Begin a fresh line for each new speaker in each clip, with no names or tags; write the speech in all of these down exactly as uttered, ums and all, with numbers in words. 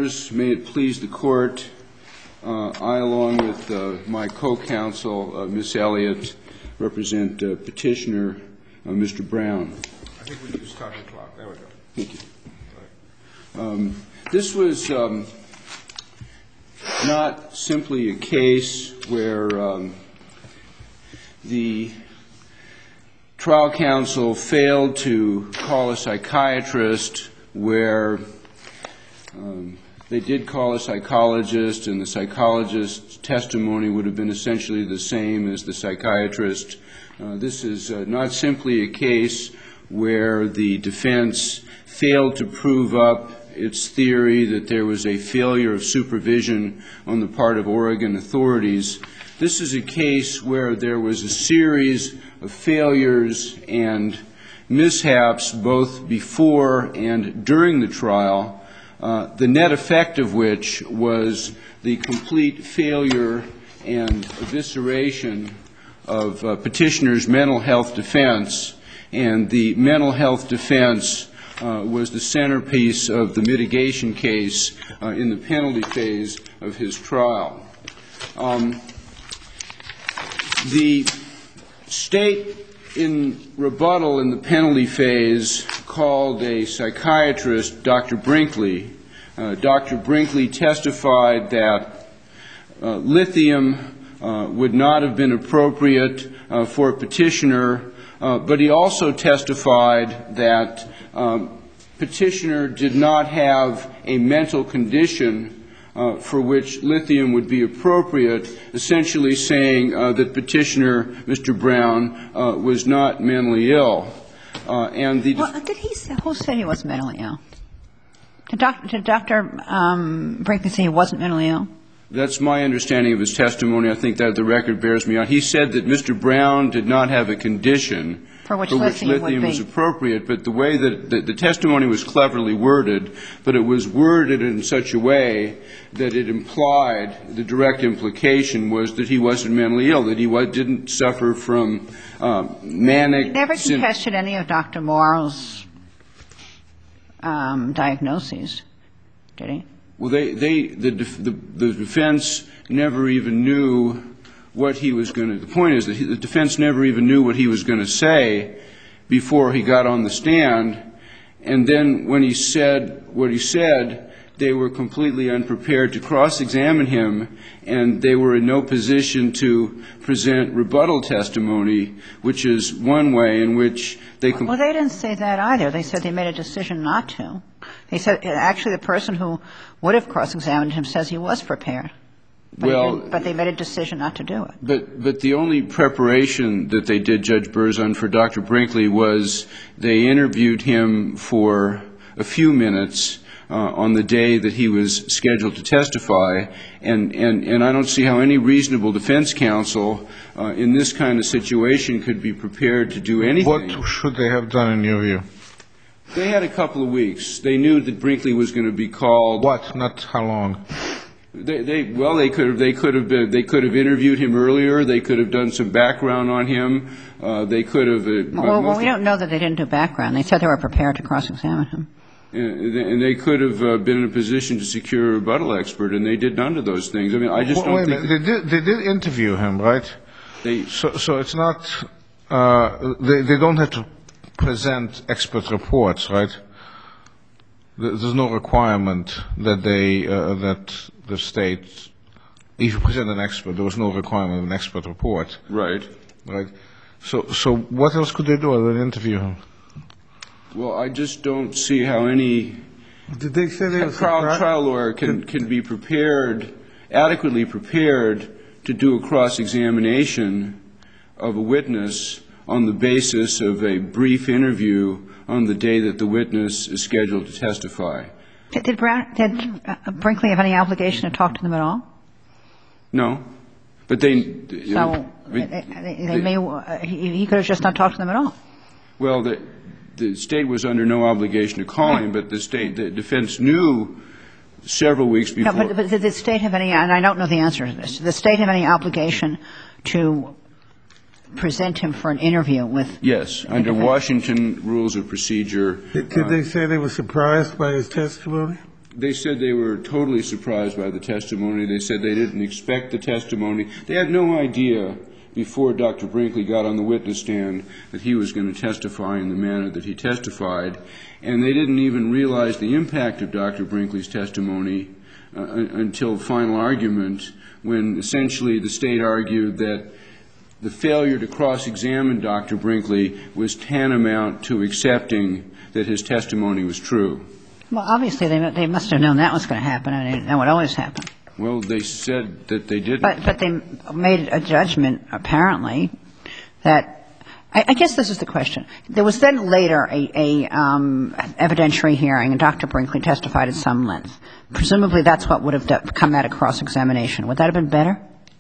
Honors, may it please the Court, uh, I, along with uh, my co-counsel, uh, Miss Elliott, represent uh, Petitioner uh, Mister Brown.
I think we can just start the clock. There we go.
Thank you. Um, this was um, not simply a case where um, the trial counsel failed to call a psychiatrist, where um, they did call a psychologist, and the psychologist's testimony would have been essentially the same as the psychiatrist. Uh, this is uh, not simply a case where the defense failed to prove up its theory that there was a failure of supervision on the part of Oregon authorities. This is a case where there was a series of failures and mishaps both before and during the trial, uh, the net effect of which was the complete failure and evisceration of uh, Petitioner's mental health defense. And the mental health defense uh, was the centerpiece of the mitigation case uh, in the penalty phase of his trial. Um, the State, in rebuttal in the penalty phase, called a psychiatrist, Doctor Brinkley. Uh, Doctor Brinkley testified that uh, lithium uh, would not have been appropriate uh, for a petitioner, uh, but he also testified that um, Petitioner did not have a mental condition Uh, for which lithium would be appropriate, essentially saying uh, that Petitioner, Mister Brown, uh, was not mentally ill. Uh, and the
well, did he say, who said he was mentally ill? Did, doc, did Doctor Um, Brinkley say he wasn't mentally ill?
That's my understanding of his testimony. I think that the record bears me out. He said that Mister Brown did not have a condition
for which,
for which
lithium,
lithium
would
was
be.
appropriate, but the way that the, the testimony was cleverly worded, but it was worded in such a way that it implied, the direct implication was that he wasn't mentally ill, that he was, didn't suffer from um, manic.
He never contested any of Doctor Morrow's um, diagnoses, did he?
Well, they, they the, the, the defense never even knew what he was going to, the point is that he, the defense never even knew what he was going to say before he got on the stand, and then when he said what he said, they were completely unprepared to cross-examine him, and they were in no position to present rebuttal testimony, which is one way in which they... Comp-
well, they didn't say that either. They said they made a decision not to. They said actually the person who would have cross-examined him says he was prepared. But,
well,
but they made a decision not to do it.
But but the only preparation that they did, Judge Berzon, for Doctor Brinkley was they interviewed him for a few minutes uh, on the day that he was scheduled to testify, and, and, and I don't see how any reasonable defense counsel uh, in this kind of situation could be prepared to do anything.
What should they have done in your view?
They had a couple of weeks. They knew that Brinkley was going to be called.
What? Not how long?
They, they, well, they could have, they could have been, they could have interviewed him earlier. They could have done some background on him. Uh, they could have. Uh,
well, well, we don't know that they didn't do background. They said they were prepared to cross-examine him.
And, and they could have uh, been in a position to secure a rebuttal expert, and they did none of those things. I mean, I just
well,
don't
wait
think.
A minute. They did, they did interview him, right?
They,
so, so it's not. Uh, they, they don't have to present expert reports, right? There's no requirement that they uh, that the state, if you present an expert, there was no requirement of an expert report.
Right.
Right. So, so what else could they do other than interview him?
Well, I just don't see how any
Did they say they
trial, trial lawyer can can be prepared, adequately prepared to do a cross-examination of a witness on the basis of a brief interview on the day that the witness is scheduled to testify.
Did, did, Brown, did uh, Brinkley have any obligation to talk to them at all?
No, but they.
So they, they, they may. Uh, he, he could have just not talked to them at all.
Well, the the state was under no obligation to call him, but the state, the defense knew several weeks before.
No, but, but did the state have any? And I don't know the answer to this. Did the state have any obligation to present him for an interview with?
Yes, under Washington rules of procedure.
Did, did
uh,
they say they were surprised by his testimony?
They said they were totally surprised by the testimony. They said they didn't expect the testimony. They had no idea before Doctor Brinkley got on the witness stand that he was going to testify in the manner that he testified. And they didn't even realize the impact of Doctor Brinkley's testimony uh, until final argument, when essentially the State argued that the failure to cross-examine Doctor Brinkley was tantamount to accepting that his testimony was true.
Well, obviously, they they must have known that was going to happen, and that would always happen.
Well, they said that they didn't.
But, but they made a judgment, apparently, that I, I guess this is the question. There was then later a, a um, evidentiary hearing, and Doctor Brinkley testified at some length. Presumably, that's what would have come out of cross-examination. Would that have been better?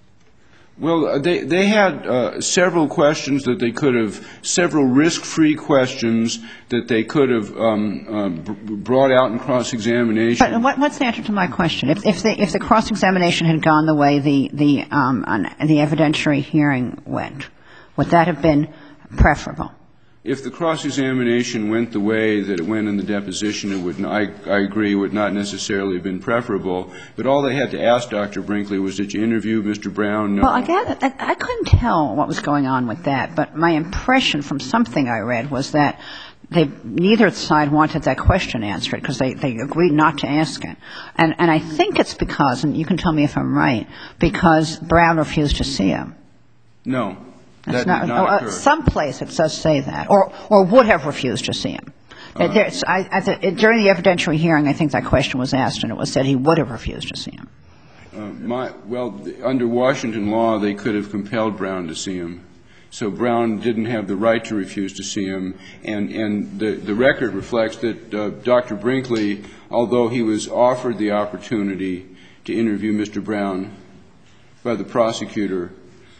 Well, they they had uh, several questions that they could have, several risk-free questions that they could have um, uh, b- brought out in cross-examination.
But what, what's the answer to my question? If, if the if the cross-examination had gone the way the the um, on the evidentiary hearing went, would that have been preferable?
If the cross-examination went the way that it went in the deposition, it would. I, I agree, would not necessarily have been preferable. But all they had to ask Doctor Brinkley was, "Did you interview Mister Brown?" No.
Well, I, gather, I, I couldn't tell what was going on with that. But my impression from something I read was that they neither side wanted that question answered because they, they agreed not to ask it. And and I think it's because, and you can tell me if I'm right, because Brown refused to see him.
No.
That's
That
not,
did not occur.
uh, someplace it does say that, or or would have refused to see him. Uh, There's, I, I th- during the evidentiary hearing, I think that question was asked, and it was said he would have refused to see him.
Uh, my, well, the, under Washington law, they could have compelled Brown to see him. So Brown didn't have the right to refuse to see him. And, and the, the record reflects that uh, Doctor Brinkley, although he was offered the opportunity to interview Mister Brown by the prosecutor,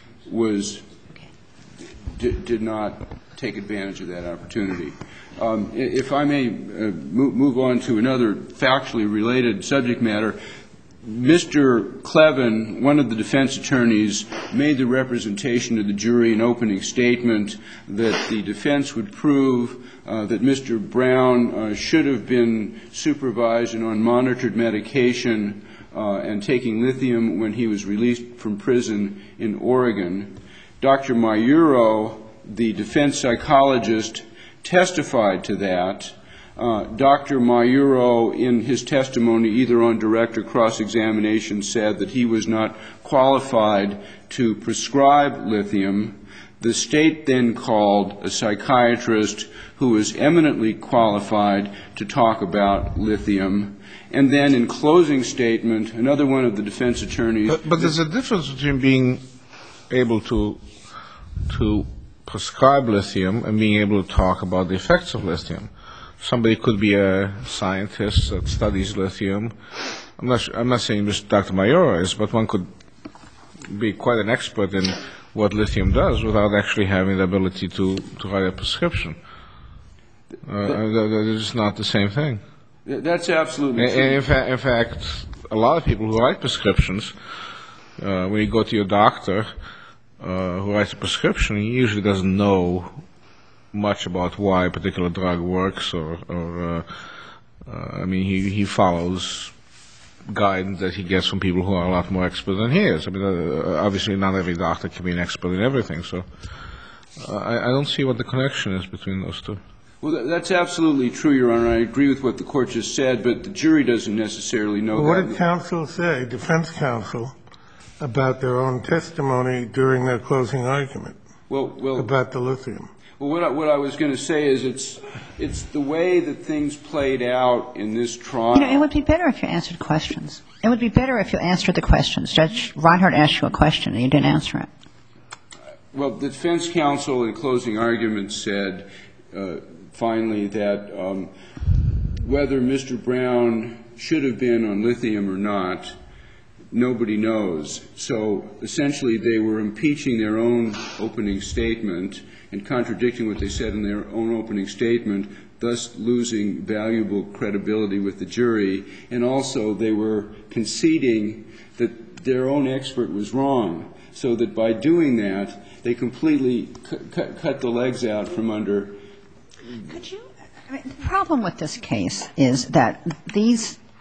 was Did, did not take advantage of that opportunity. Um, if I may uh, move, move on to another factually related subject matter, Mister Clevin, one of the defense attorneys, made the representation to the jury in opening statement that the defense would prove uh, that Mister Brown uh, should have been supervised and on monitored medication uh, and taking lithium when he was released from prison in Oregon. Doctor Mayuro, the defense psychologist, testified to that. Uh, Doctor Mayuro, in his testimony, either on direct or cross-examination, said that he was not qualified to prescribe lithium. The State then called a psychiatrist who was eminently qualified to talk about lithium. And then in closing statement, another one of the defense attorneys...
But, but there's a difference between being able to to prescribe lithium and being able to talk about the effects of lithium. Somebody could be a scientist that studies lithium. I'm not, I'm not saying Mister Doctor Mayuro is, but one could be quite an expert in what lithium does without actually having the ability to, to write a prescription. Uh, that is not the same thing.
That's absolutely true.
In, in, fa- in fact, a lot of people who write prescriptions, uh, when you go to your doctor, Uh, who writes a prescription, he usually doesn't know much about why a particular drug works, or, or uh, uh, I mean, he, he follows guidance that he gets from people who are a lot more expert than he is. I mean, uh, obviously not every doctor can be an expert in everything, so uh, I, I don't see what the connection is between those two.
Well, that's absolutely true, Your Honor. I agree with what the Court just said, but the jury doesn't necessarily know
well,
that.
What did counsel say, defense counsel, about their own testimony during their closing argument
well, well,
about the lithium?
Well, what I, what I was going to say is it's it's the way that things played out in this trial.
You know, it would be better if you answered questions. It would be better if you answered the questions. Judge Reinhardt asked you a question and you didn't answer it.
Well, the defense counsel in closing argument said uh, finally that um, whether Mister Brown should have been on lithium or not, nobody knows. So essentially they were impeaching their own opening statement and contradicting what they said in their own opening statement, thus losing valuable credibility with the jury. And also they were conceding that their own expert was wrong, so that by doing that they completely cu- cu- cut the legs out from under.
Could you? I mean, the problem with this case is that these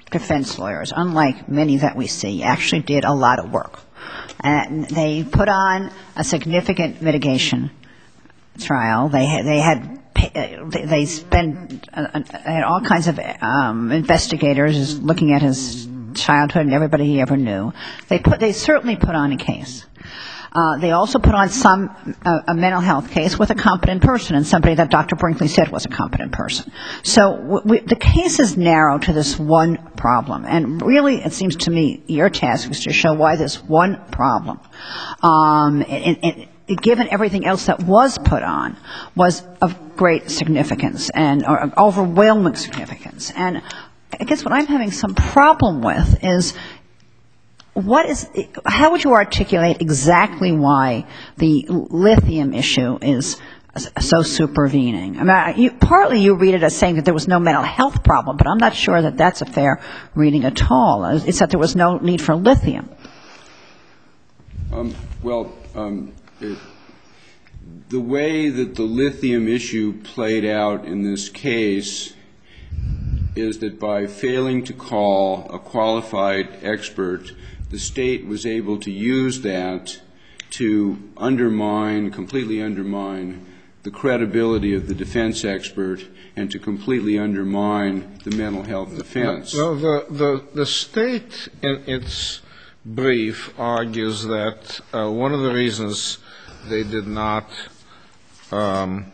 defense lawyers, unlike many that we see, actually did a lot of work. And they put on a significant mitigation trial. They had, they had they spent uh, had all kinds of um, investigators looking at his childhood and everybody he ever knew. They put they certainly put on a case. Uh, they also put on some uh, a mental health case with a competent person and somebody that Doctor Brinkley said was a competent person. So w- we, the case is narrow to this one problem, and really, it seems to me, your task is to show why this one problem, um, and, and, and given everything else that was put on, was of great significance and or overwhelming significance. And I guess what I'm having some problem with is, what is, how would you articulate exactly why the lithium issue is so supervening? I mean, you, partly you read it as saying that there was no mental health problem, but I'm not sure that that's a fair reading at all. It's that there was no need for lithium.
Um, well, um, it, the way that the lithium issue played out in this case is that by failing to call a qualified expert, the state was able to use that to undermine, completely undermine the credibility of the defense expert and to completely undermine the mental health defense.
Well, the, the, the state in its brief argues that uh, one of the reasons they did not um,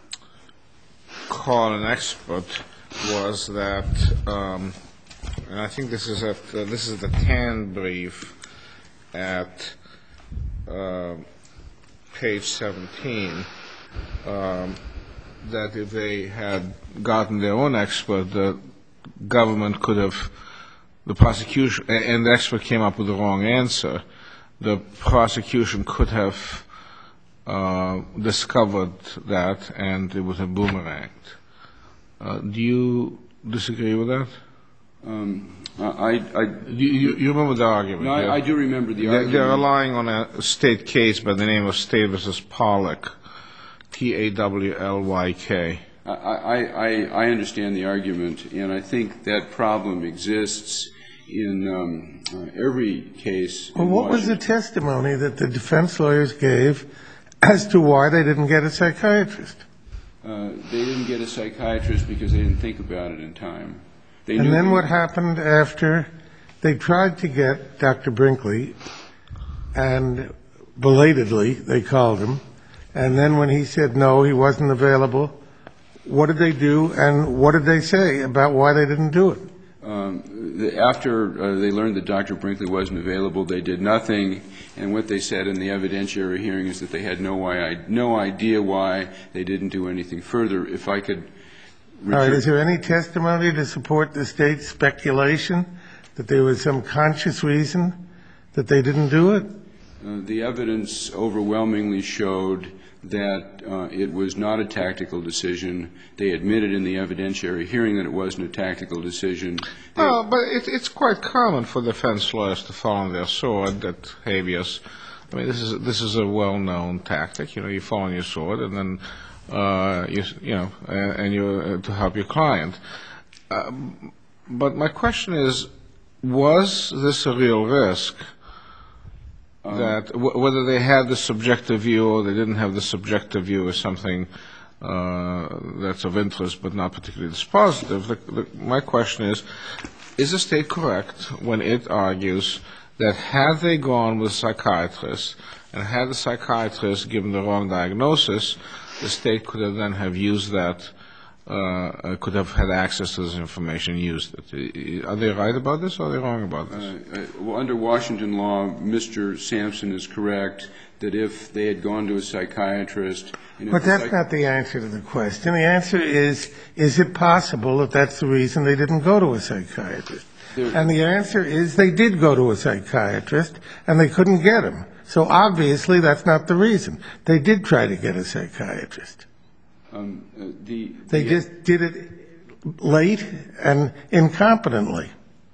call an expert was that um, and I think this is at uh, this is the Tan brief at uh, page seventeen. Um, that if they had gotten their own expert, the government could have, the prosecution, and the expert came up with the wrong answer. The prosecution could have uh, discovered that, and it was a boomerang. Uh, do you disagree with that?
Um, I, I,
you, you remember the argument?
No,
yeah?
I, I do remember the
they're,
argument.
They're relying on a state case by the name of State versus Pollock, P A W L Y K.
I, I, I understand the argument, and I think that problem exists in um, uh, every case.
Well, what was the testimony that the defense lawyers gave as to why they didn't get a psychiatrist?
Uh, they didn't get a psychiatrist because they didn't think about it in time. They
and
knew
then
they,
what happened after they tried to get Doctor Brinkley, and belatedly they called him, and then when he said no, he wasn't available, what did they do, and what did they say about why they didn't do it?
Um, the, after uh, they learned that Doctor Brinkley wasn't available, they did nothing, and what they said in the evidentiary hearing is that they had no, why, no idea why they didn't do anything further. If I could...
All right, is there any testimony to support the state's speculation that there was some conscious reason that they didn't do it?
Uh, the evidence overwhelmingly showed that uh, it was not a tactical decision. They admitted in the evidentiary hearing that it wasn't a tactical decision.
Well, but it, it's quite common for defense lawyers to fall on their sword at habeas. I mean, this is this is a well-known tactic. You know, you fall on your sword, and then uh, you you know, and, and you uh, to help your client. Uh, but my question is, was this a real risk? Um, that w- whether they had the subjective view or they didn't have the subjective view is something uh, that's of interest but not particularly dispositive. The, the, my question is, is the state correct when it argues that had they gone with a psychiatrist and had the psychiatrist given the wrong diagnosis, the state could have then have used that, uh, could have had access to this information and used it. Are they right about this or are they wrong about this?
Uh, well, under Washington law, Mister Sampson is correct that if they had gone to a psychiatrist...
But that's psych- not the answer to the question. The answer is, is it possible that that's the reason they didn't go to a psychiatrist? There, and the answer is they did go to a psychiatrist and they couldn't get him. So obviously that's not the reason. They did try to get a psychiatrist.
Um, uh, the,
they
the,
just did it late and incompetently.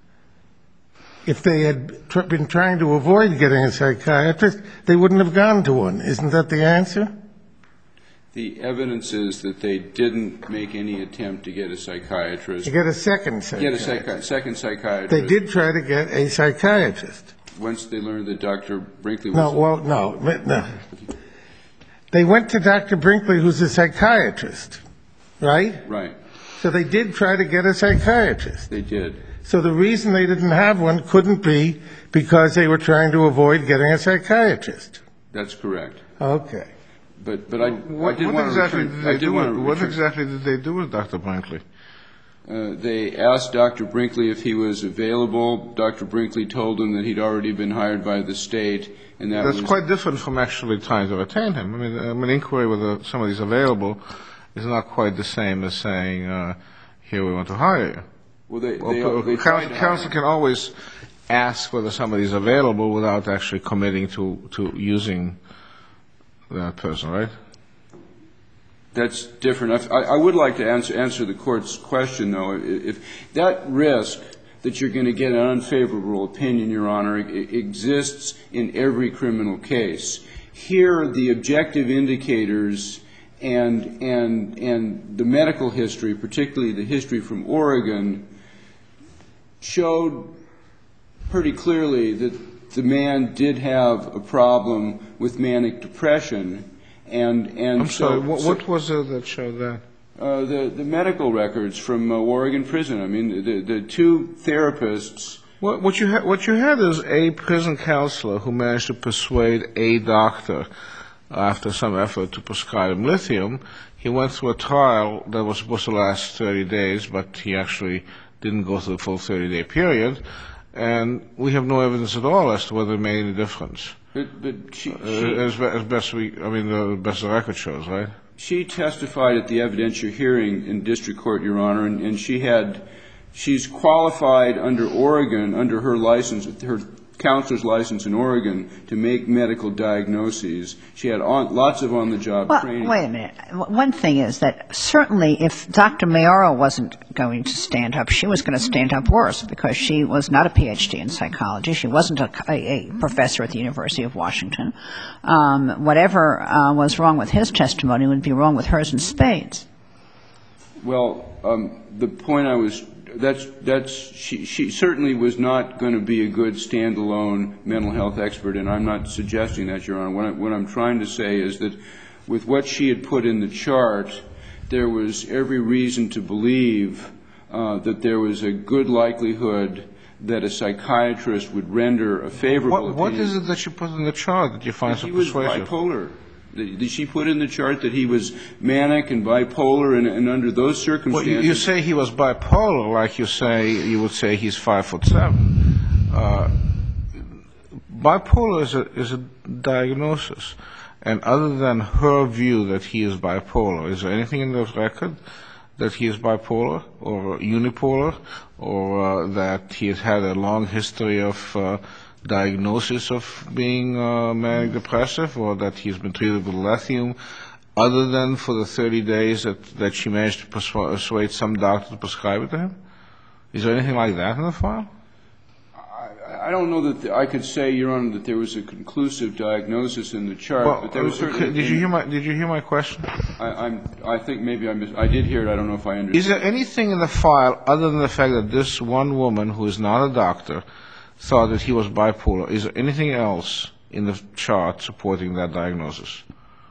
If they had tr- been trying to avoid getting a psychiatrist, they wouldn't have gone to one. Isn't that the answer?
The evidence is that they didn't make any attempt to get a psychiatrist.
To get a second psychiatrist.
Get a psychi- second psychiatrist.
They did try to get a psychiatrist.
Once they learned that Doctor Brinkley was...
No, well, no, no. They went to Doctor Brinkley, who's a psychiatrist, right?
Right.
So they did try to get a psychiatrist.
They did.
So the reason they didn't have one couldn't be because they were trying to avoid getting a psychiatrist.
That's correct.
Okay.
But but I,
What,
I did
what
want
exactly
to return,
did they
I did
do?
want to
With, what
return-
exactly did they do with Doctor Brinkley?
Uh, they asked Doctor Brinkley if he was available. Doctor Brinkley told them that he'd already been hired by the state, and that
That's
was
quite different from actually trying to retain him. I mean, um, an inquiry whether somebody's available is not quite the same as saying, uh, "Here, we want to hire you."
well. They,
Well,
they,
uh,
they
counsel,
tried to
counsel
hire
can always ask whether somebody's available without actually committing to, to using that person, right?
That's different. I, I would like to answer, answer the court's question, though. If that risk that you're going to get an unfavorable opinion, Your Honor, it exists in every criminal case. Here, the objective indicators and and and the medical history, particularly the history from Oregon, showed pretty clearly that the man did have a problem with manic depression. And, and
I'm
so,
sorry, what,
so,
what was it that showed that?
Uh, the, the medical records from uh, Oregon prison. I mean, the, the two therapists.
What, what, you ha- what you had is a prison counselor who managed to persuade a doctor, after some effort, to prescribe him lithium. He went through a trial that was supposed to last thirty days, but he actually didn't go through the full thirty-day period. And we have no evidence at all as to whether it made any difference.
But, but she,
Uh,
she,
as, be- as best we, I mean, the best the record shows, right?
she testified at the evidentiary hearing in district court, Your Honor, and, and she had, she's qualified under Oregon, under her license, her counselor's license in Oregon, to make medical diagnoses. She had on, lots of on-the-job
Well,
training.
wait a minute. One thing is that certainly if Doctor Mayaro wasn't going to stand up, she was going to stand up worse because she was not a P H D in psychology. She wasn't a, a, a professor at the University of Washington. Um, whatever uh, was wrong with his testimony would be wrong with hers in spades.
Well, um, the point I was, that's, that's, she, she certainly was not going to be a good standalone mental health expert, and I'm not suggesting that, Your Honor. What, I, what I'm trying to say is that with what she had put in the chart, there was every reason to believe uh, that there was a good likelihood that a psychiatrist would render a favorable
What, what
opinion.
is it that you put in the chart that you find so
He was
persuasive?
bipolar. Did she put in the chart that he was manic and bipolar, and, and under those
Well,
circumstances?
you, you say he was bipolar, like you say you would say he's five foot seven. Uh, bipolar is a is a diagnosis, and other than her view that he is bipolar, is there anything in the record that he is bipolar or unipolar, or uh, that he has had a long history of uh, diagnosis of being uh, manic depressive, or that he's been treated with lithium, other than for the thirty days that, that she managed to persuade some doctor to prescribe it to him? Is there anything like that in the file?
I, I don't know that the, I could say, Your Honor, that there was a conclusive diagnosis in the chart,
Well,
but there was certainly.
did you hear my Did you hear my question?
I, I'm. I think maybe I missed. I did hear it. I don't know if I understood.
Is there anything in the file other than the fact that this one woman, who is not a doctor, thought that he was bipolar? Is there anything else in the chart supporting that diagnosis?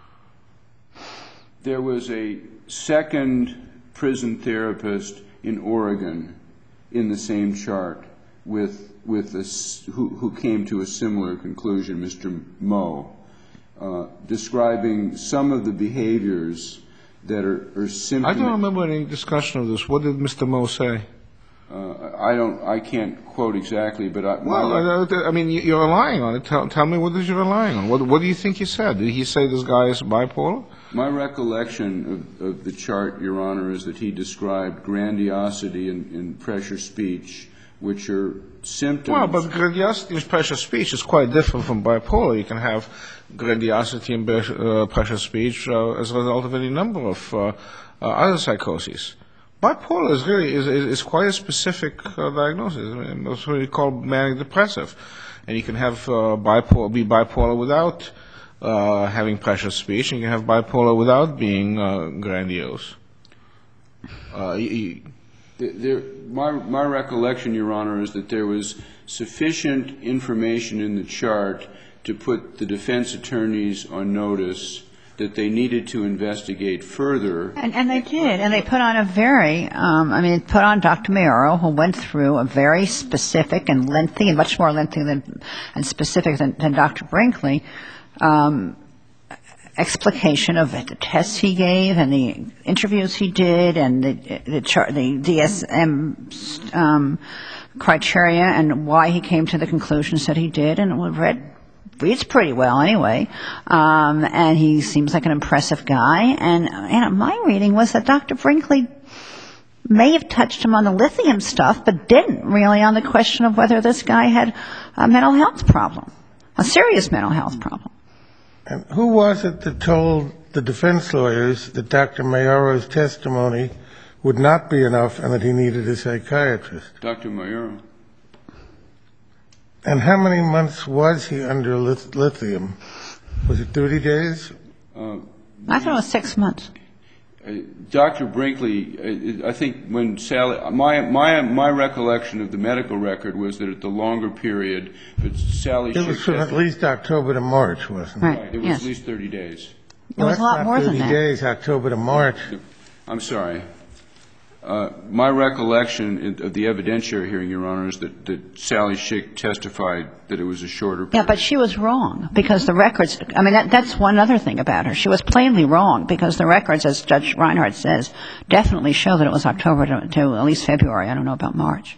There was a second prison therapist in Oregon in the same chart with with this, who, who came to a similar conclusion, Mister Moe, uh, describing some of the behaviors that are, are symptomatic.
I don't remember any discussion of this. What did Mister Moe say?
Uh, I don't. I can't quote exactly, but I.
Well, I, I mean, you're relying on it. Tell, tell me what is you relying on? What, what do you think he said? Did he say this guy is bipolar?
My recollection of, of the chart, Your Honor, is that he described grandiosity and, and pressure speech, which are symptoms.
Well, but grandiosity and pressure speech is quite different from bipolar. You can have grandiosity and uh, pressure speech uh, as a result of any number of uh, uh, other psychoses. Bipolar is really is, is, is quite a specific uh, diagnosis. I mean, that's what we call manic depressive, and you can have uh, bipolar be bipolar without uh, having precious speech, and you can have bipolar without being uh, grandiose. Uh, y-
There, my, my recollection, Your Honor, is that there was sufficient information in the chart to put the defense attorneys on notice that they needed to investigate further.
And, and they did, and they put on a very, um, I mean, put on Doctor Mayaro, who went through a very specific and lengthy, and much more lengthy than, and specific than, than Doctor Brinkley, um, explication of the tests he gave and the interviews he did and the the, chart, the D S M um, criteria and why he came to the conclusions that he did, and it read reads pretty well anyway. Um, and he seems like an impressive guy. And, and my reading was that Doctor Brinkley may have touched him on the lithium stuff, but didn't really on the question of whether this guy had a mental health problem, a serious mental health problem.
And who was it that told the defense lawyers that Doctor Mayaro's testimony would not be enough and that he needed a psychiatrist?
Doctor Mayaro.
And how many months was he under lith- lithium? Was it thirty days?
Uh,
I thought it was six months.
Uh, Doctor Brinkley, uh, I think when Sally, my, my, my recollection of the medical record was that at the longer period, but Sally
It was
Schick
from at
testified-
least October to March, wasn't it?
Right.
Right, it was
Yes.
at least thirty days.
It was a lot more than
thirty
that.
days, October to March.
I'm sorry. Uh, my recollection of the evidentiary hearing, Your Honor, is that, that Sally Schick testified that it was a shorter period.
Yeah, but she was wrong because the records, I mean, that, that's one other thing about her. She was plainly wrong because the records, as Judge Reinhardt says, definitely show that it was October to, to at least February. I don't know about March.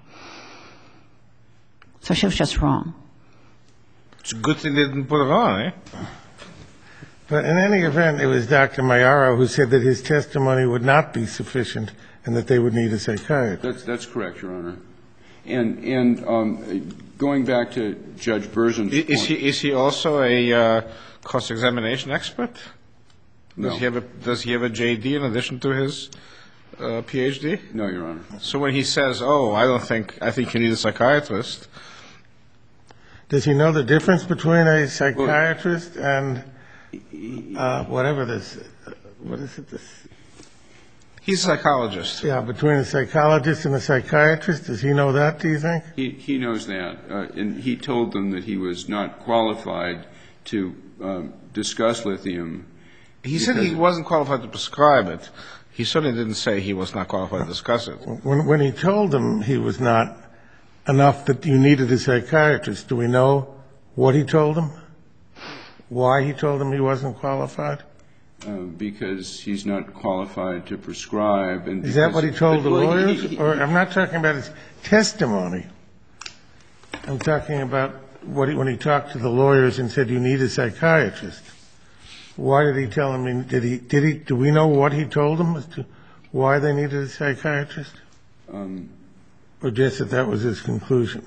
So she was just wrong.
it's a good thing they didn't put it on, eh?
But in any event, it was Doctor Mayaro who said that his testimony would not be sufficient and that they would need a psychiatrist.
That's, that's correct, Your Honor. And, and um, going back to Judge Berzin's
Is
point,
he is he also a uh, cross-examination expert?
No.
Does he have a Does he have a J D in addition to his uh, P H D?
No, Your Honor.
So when he says, "Oh, I don't think I think you need a psychiatrist,"
Does he know the difference between a psychiatrist and uh, whatever this, what is it, this?
he's a psychologist.
Yeah, between a psychologist and a psychiatrist? Does he know that, do you think?
He, he knows that, uh, and he told them that he was not qualified to um, discuss lithium.
He said he wasn't qualified to prescribe it. He certainly didn't say he was not qualified to discuss it.
When, when he told them he was not enough that you needed a psychiatrist, do we know what he told them? Why he told them he wasn't qualified?
Uh, because he's not qualified to prescribe. And
Is that
because-
what he told the
well, he-
lawyers?
he-
Or I'm not talking about his testimony. I'm talking about what he, when he talked to the lawyers and said you need a psychiatrist. Why did he tell them? Did he? Did he? Do we know what he told them as to why they needed a psychiatrist,
um,
or just that that was his conclusion?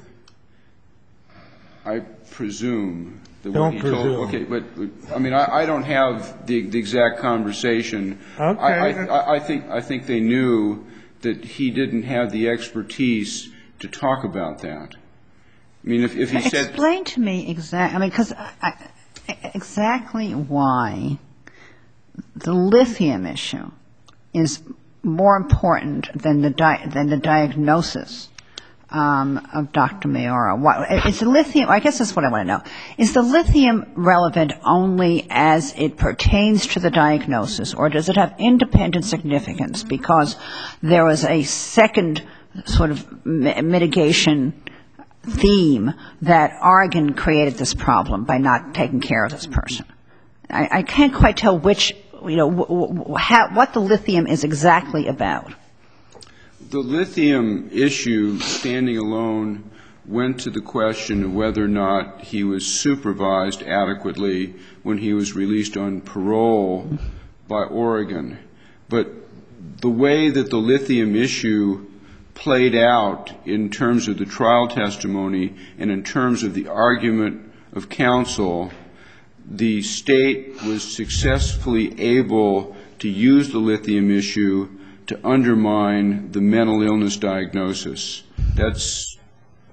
I presume that
Don't
what he
presume.
told. Okay, but I mean, I, I don't have the, the exact conversation.
Okay.
I, I, I think I think they knew that he didn't have the expertise to talk about that. I mean, if, if he said,
Explain to me exactly, I mean, because exactly why the lithium issue is more important than the di- than the diagnosis um, of Doctor Mayaro. Why, is the lithium, I guess that's what I want to know. Is the lithium relevant only as it pertains to the diagnosis, or does it have independent significance because there was a second sort of mi- mitigation theme that Oregon created this problem by not taking care of this person? I, I can't quite tell which, you know, w- w- how, what the lithium is exactly about.
the lithium issue, standing alone, went to the question of whether or not he was supervised adequately when he was released on parole by Oregon. But the way that the lithium issue played out in terms of the trial testimony and in terms of the argument of counsel, the state was successfully able to use the lithium issue to undermine the mental illness diagnosis. That's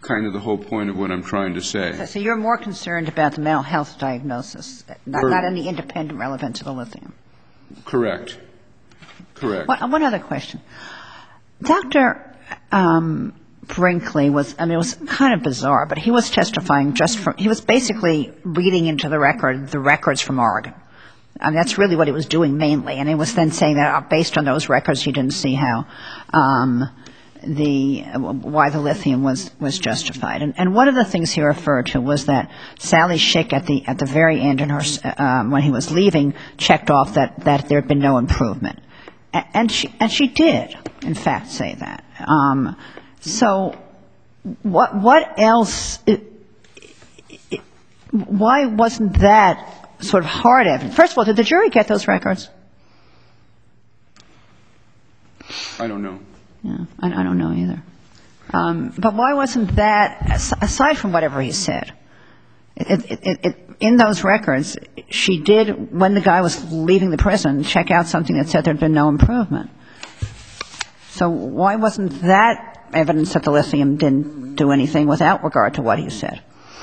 kind of the whole point of what I'm trying to say.
So you're more concerned about the mental health diagnosis, not, not any independent relevance to the lithium?
Correct. Correct.
One, one other question. Doctor Um, Brinkley was, I mean, it was kind of bizarre, but he was testifying just from, he was basically reading into the record, the records from Oregon. And that's really what he was doing mainly. And he was then saying that based on those records, he didn't see how um, the, why the lithium was, was justified. And, and one of the things he referred to was that Sally Schick at the, at the very end in her, um, when he was leaving, checked off that, that there had been no improvement. And she, and she did, in fact, say that. Um, so what, what else, it, it, why wasn't that sort of hard evidence? First of all, did the jury get those records?
I don't know.
Yeah, I, I don't know either. Um, but why wasn't that, aside from whatever he said, it, it, it, it, in those records, she did, when the guy was leaving the prison, check out something that said there had been no improvement. So why wasn't that evidence that the lithium didn't do anything without regard to what he said?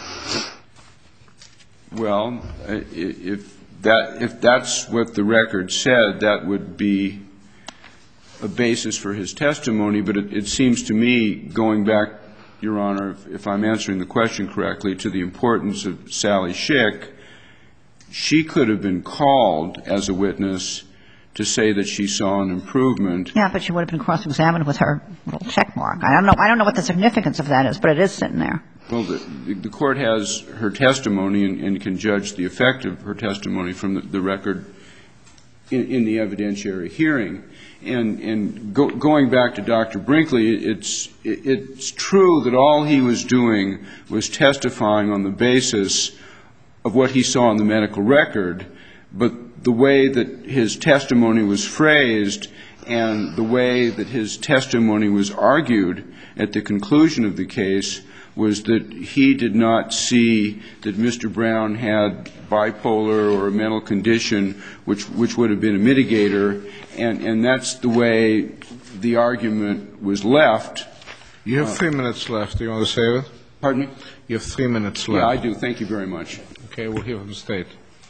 Well, if that if that's what the record said, that would be a basis for his testimony. But it, it seems to me, going back, Your Honor, if, if I'm answering the question correctly, to the importance of Sally Schick, she could have been called as a witness to say that she saw an improvement.
Yeah, but she would have been cross-examined with her little check mark. I don't know. I don't know what the significance of that is, but it is sitting there.
Well, the, the court has her testimony and, and can judge the effect of her testimony from the, the record in, in the evidentiary hearing. And, and go, going back to Doctor Brinkley, it's, it, it's true that all he was doing was testifying on the basis of what he saw in the medical record, but the way that his testimony was phrased and the way that his testimony was argued at the conclusion of the case was that he did not see that Mister Brown had bipolar or a mental condition which, which would have been a mitigator, and, and that's the way the argument was left.
You have three minutes left. Do you want to save it?
Pardon me?
You have three minutes left.
Yeah, I do. Thank you very much.
Okay, we'll hear from the State.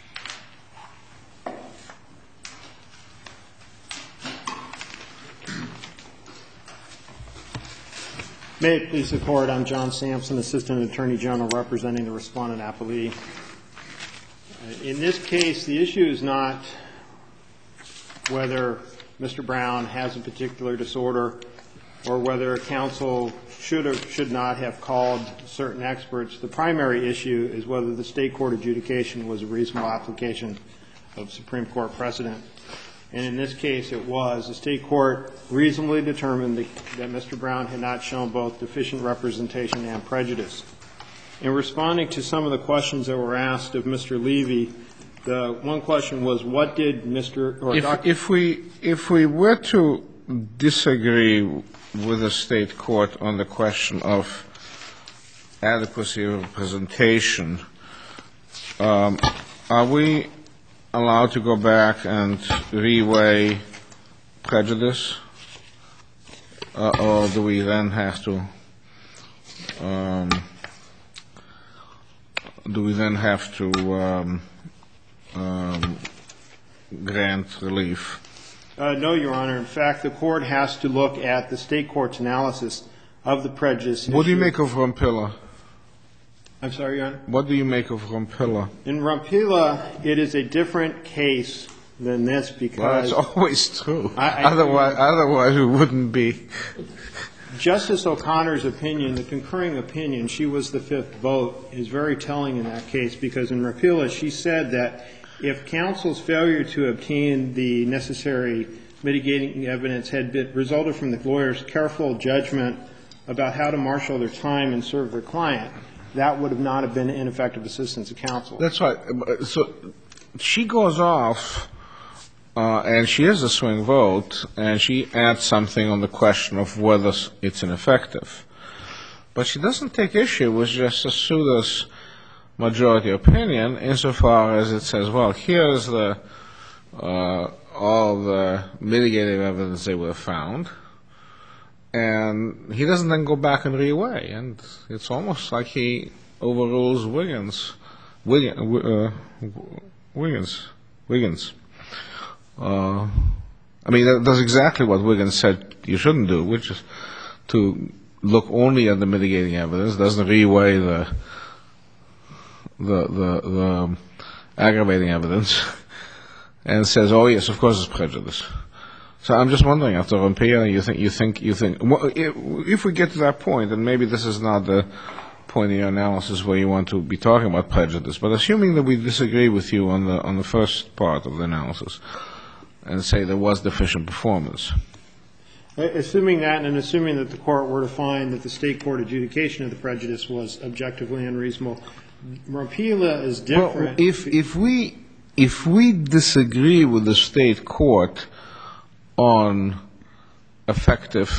May it please the Court, I'm John Sampson, Assistant Attorney General representing the Respondent Appellee. In this case, the issue is not whether Mister Brown has a particular disorder or whether counsel should or should not have called certain experts. The primary issue is whether the state court adjudication was a reasonable application of Supreme Court precedent. And in this case, it was. The state court reasonably determined that Mister Brown had not shown both deficient representation and prejudice. In responding to some of the questions that were asked of Mister Levy, the one question was, what did Mister or
if,
Doctor
If we, if we were to disagree with the state court on the question of adequacy of representation, um, are we allowed to go back and reweigh prejudice, uh, or do we then have to um, do we then have to um, um, grant relief?
Uh, no, Your Honor. In fact, the court has to look at the state court's analysis of the prejudice.
What do you
issue.
make of Rompilla?
I'm sorry, Your Honor?
What do you make of Rompilla?
In Rompilla, it is a different case than this because
Well, that's always true.
I, I,
otherwise, otherwise it wouldn't be.
Justice O'Connor's opinion, the concurring opinion, she was the fifth vote, is very telling in that case because in Rompilla she said that if counsel's failure to obtain the necessary mitigating evidence had been, resulted from the lawyer's careful judgment about how to marshal their time and serve their client, that would have not have been ineffective assistance of counsel.
That's right. So she goes off, uh, and she has a swing vote, and she adds something on the question of whether it's ineffective. But she doesn't take issue with Justice Souter's majority opinion insofar as it says, well, here's the uh, all the mitigating evidence they would have found, And he doesn't then go back and reweigh, and it's almost like he overrules Wiggins. Wiggins, uh, Wiggins, Wiggins. Uh, I mean, that, that's exactly what Wiggins said you shouldn't do, which is to look only at the mitigating evidence, doesn't reweigh the the the, the aggravating evidence, and says, "Oh yes, of course, it's prejudice." So I'm just wondering, after Rompilla, you think you think you think well, if we get to that point, and maybe this is not the point in your analysis where you want to be talking about prejudice, but assuming that we disagree with you on the on the first part of the analysis, and say there was deficient performance.
Assuming that, and assuming that the court were to find that the state court adjudication of the prejudice was objectively unreasonable, Rompilla is different.
Well, if if we if we disagree with the state court on effective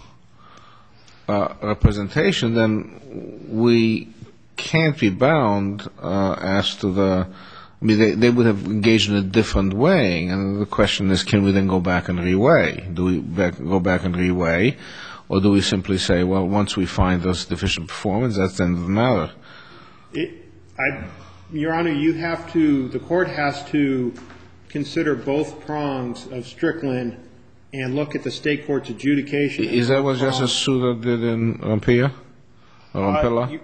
uh, representation, then we can't be bound uh, as to the. I mean, they, they would have engaged in a different weighing, and the question is, can we then go back and reweigh? Do we back, go back and reweigh, or do we simply say, well, once we find there's deficient performance, that's the end of the matter?
It, I, Your Honor, you have to, the court has to consider both prongs of Strickland and look at the state court's adjudication.
Is that what Justice Souter did in Rompilla? Or Rompilla? Uh,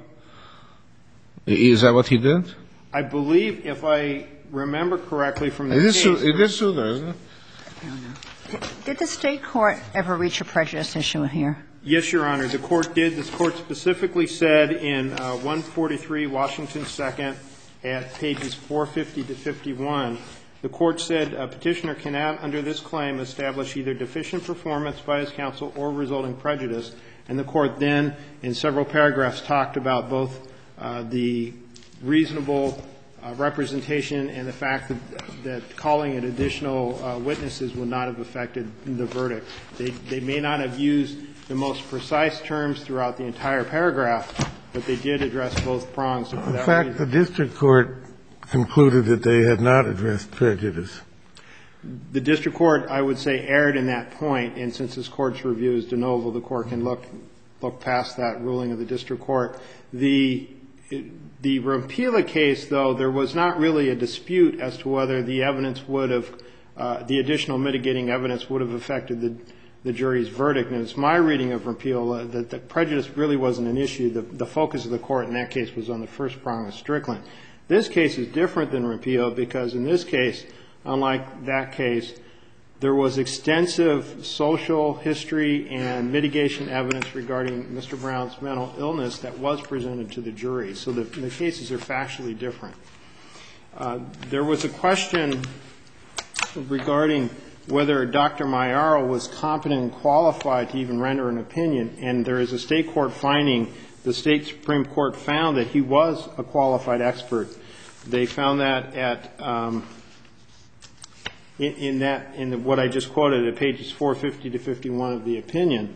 you, is that what he did?
I believe, if I remember correctly from the
it
case.
Is, it is Souter, isn't it?
I don't know. Did the state court ever reach a prejudice issue here?
Yes, Your Honor. The court did. This court specifically said in uh, one forty-three Washington second at pages four fifty to fifty-one, the court said a petitioner cannot, under this claim, establish either deficient performance by his counsel or resulting prejudice. And the court then, in several paragraphs, talked about both uh, the reasonable uh, representation and the fact that, that calling in additional uh, witnesses would not have affected the verdict. They, they may not have used the most precise terms throughout the entire paragraph, but they did address both prongs.
In fact, reason. the district court concluded that they had not addressed prejudice.
The district court, I would say, erred in that point, and since this court's review is de novo, the court can look look past that ruling of the district court. The the Rompilla case, though, there was not really a dispute as to whether the evidence would have, uh, the additional mitigating evidence would have affected the the jury's verdict. And it's my reading of Rompilla that the prejudice really wasn't an issue. The, the focus of the court in that case was on the first prong of Strickland. This case is different than Rompilla because in this case, unlike that case, there was extensive social history and mitigation evidence regarding Mister Brown's mental illness that was presented to the jury. So the, the cases are factually different. Uh, there was a question regarding whether Doctor Mayaro was competent and qualified to even render an opinion, and there is a state court finding. The state Supreme Court found that he was a qualified expert. They found that at um, in, in that in the, what I just quoted at pages four fifty to fifty-one of the opinion.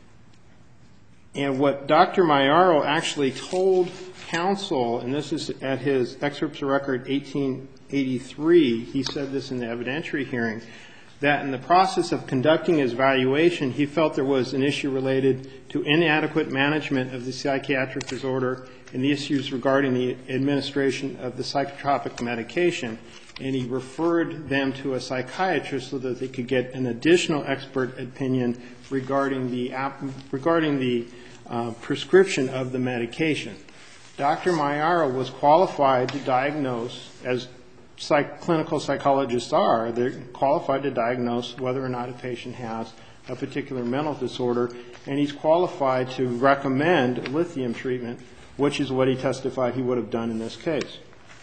And what Doctor Mayaro actually told counsel, and this is at his excerpts of record eighteen eighty-three, he said this in the evidentiary hearing, that in the process of conducting his evaluation, he felt there was an issue related to inadequate management of the psychiatric disorder and the issues regarding the administration of the psychotropic medication, and he referred them to a psychiatrist so that they could get an additional expert opinion regarding the regarding the uh, prescription of the medication. Doctor Mayaro was qualified to diagnose, as Psych, clinical psychologists are, they're qualified to diagnose whether or not a patient has a particular mental disorder, and he's qualified to recommend lithium treatment, which is what he testified he would have done in this case.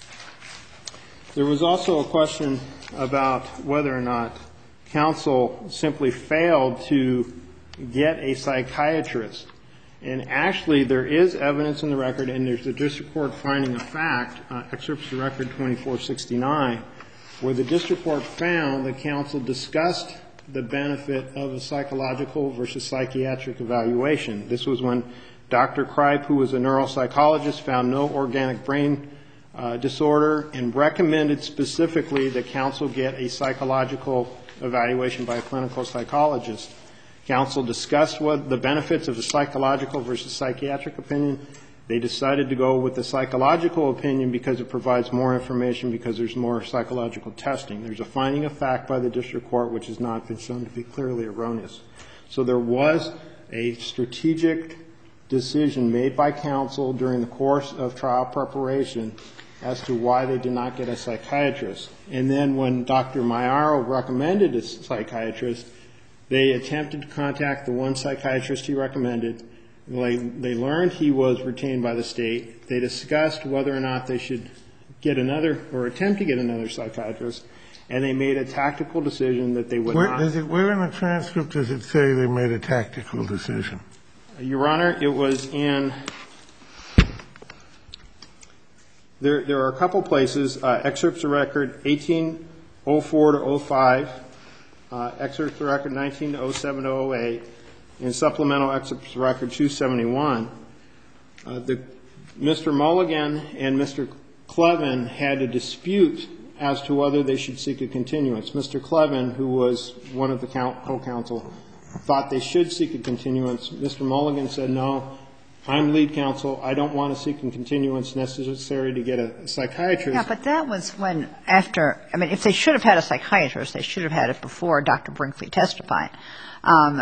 There was also a question about whether or not counsel simply failed to get a psychiatrist. And actually, there is evidence in the record, and there's the district court finding of fact, uh, excerpts of record twenty-four sixty-nine, where the district court found that counsel discussed the benefit of a psychological versus psychiatric evaluation. This was when Doctor Kripe, who was a neuropsychologist, found no organic brain uh, disorder and recommended specifically that counsel get a psychological evaluation by a clinical psychologist. Counsel discussed what the benefits of the psychological versus psychiatric opinion. They decided to go with the psychological opinion because it provides more information, because there's more psychological testing. There's a finding of fact by the district court which has not been shown to be clearly erroneous. So there was a strategic decision made by counsel during the course of trial preparation as to why they did not get a psychiatrist. And then when Doctor Maiaro recommended a psychiatrist, they attempted to contact the one psychiatrist he recommended. They, they learned he was retained by the state. They discussed whether or not they should get another or attempt to get another psychiatrist, and they made a tactical decision that they would
where,
not.
Does it, where in the transcript does it say they made a tactical decision?
Your Honor, it was in there. There are a couple places. Uh, excerpts of record eighteen oh four to oh five, uh, excerpts of record nineteen oh seven to oh eight. In supplemental excerpts of record two seventy-one, uh, the, Mister Mulligan and Mister Clevin had a dispute as to whether they should seek a continuance. Mister Clevin, who was one of the co-counsel, thought they should seek a continuance. Mister Mulligan said, no, I'm lead counsel. I don't want to seek a continuance necessary to get a psychiatrist.
Yeah, but that was when after, I mean, if they should have had a psychiatrist, they should have had it before Doctor Brinkley testified. Um,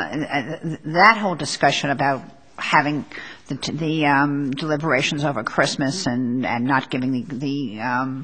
that whole discussion about having the, the um, deliberations over Christmas and, and not giving the, the um,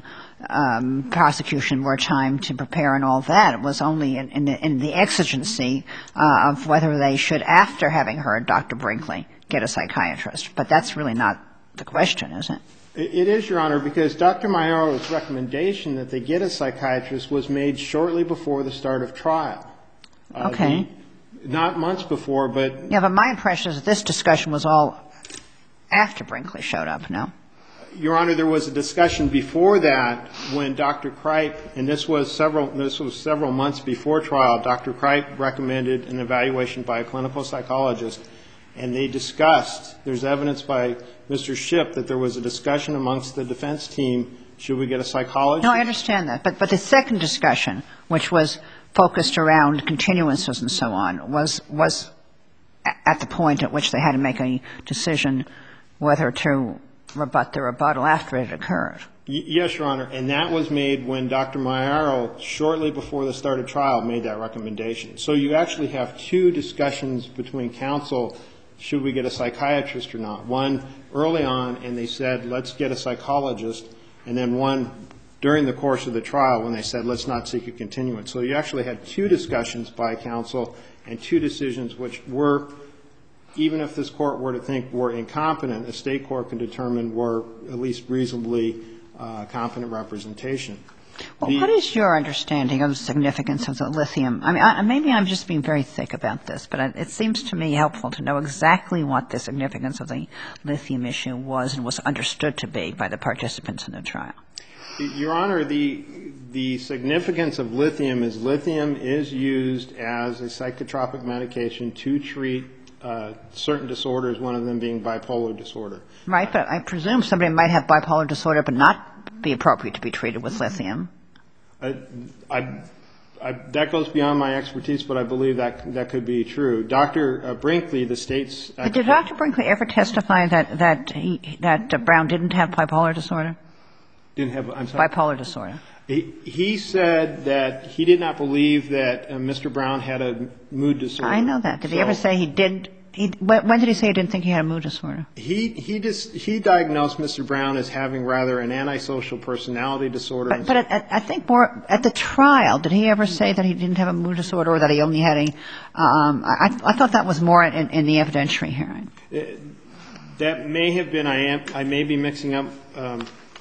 um, prosecution more time to prepare and all that was only in, in, the, in the exigency uh, of whether they should, after having heard Doctor Brinkley, get a psychiatrist. But that's really not the question, is it?
It is, Your Honor, because Doctor Maiaro's recommendation that they get a psychiatrist was made shortly before the start of trial. Uh,
okay.
The, Not months before, but...
Yeah, but my impression is that this discussion was all after Brinkley showed up, no?
Your Honor, there was a discussion before that when Doctor Kripe, and this was several this was several months before trial, Doctor Kripe recommended an evaluation by a clinical psychologist, and they discussed, there's evidence by Mister Shipp that there was a discussion amongst the defense team, should we get a psychologist?
No, I understand that. But, but the second discussion, which was focused around continuances and so on, was was at the point at which they had to make a decision whether to rebut the rebuttal after it occurred.
Y- yes, Your Honor, and that was made when Doctor Maiaro, shortly before the start of trial, made that recommendation. So you actually have two discussions between counsel, should we get a psychiatrist or not. One early on, and they said, let's get a psychologist, and then one during the course of the trial when they said, let's not seek a continuance. So you actually had two discussions by counsel and two decisions which were, even if this court were to think were incompetent, a state court can determine were at least reasonably uh, competent representation.
Well,
the,
what is your understanding of the significance of the lithium? I mean, I, maybe I'm just being very thick about this, but it seems to me helpful to know exactly what the significance of the lithium issue was and was understood to be by the participants in the trial.
Your Honor, the the significance of lithium is lithium is used as a psychotropic medication to treat uh, certain disorders, one of them being bipolar disorder.
Right, but I presume somebody might have bipolar disorder but not be appropriate to be treated with lithium.
Uh, I, I, that goes beyond my expertise, but I believe that that could be true. Doctor Uh, Brinkley, the state's
But did Doctor Brinkley ever testify that that he, that uh, Brown didn't have bipolar disorder?
Didn't have, I'm sorry?
Bipolar disorder.
He, he said that he did not believe that uh, Mister Brown had a mood disorder.
I know that. Did
so
he ever say he didn't? He, when, when did he say he didn't think he had a mood disorder?
He he just he diagnosed Mister Brown as having rather an antisocial personality disorder.
But, but at, I think more at the trial, did he ever say that he didn't have a mood disorder or that he only had a? Um, I, I thought that was more in, in the evidentiary hearing.
It, that may have been. I am. I may be mixing up um,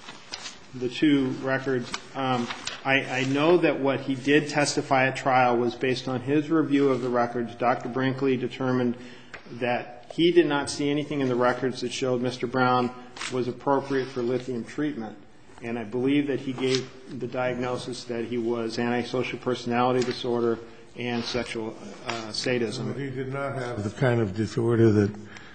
the two records. Um, I, I know that what he did testify at trial was based on his review of the records. Doctor Brinkley determined that he did not see anything in the records that showed Mister Brown was appropriate for lithium treatment. And I believe that he gave the diagnosis that he was antisocial personality disorder and sexual uh, sadism.
But he did not have the kind of disorder that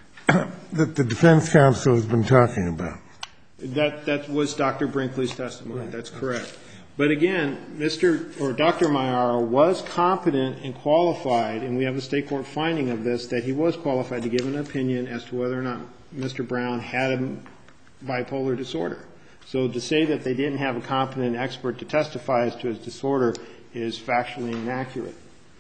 that the defense counsel has been talking about.
That that was Doctor Brinkley's testimony.
Right.
That's correct. But again, Mister or Doctor Mayaro was competent and qualified, and we have a state court finding of this, that he was qualified to give an opinion as to whether or not Mister Brown had a bipolar disorder. So to say that they didn't have a competent expert to testify as to his disorder is factually inaccurate.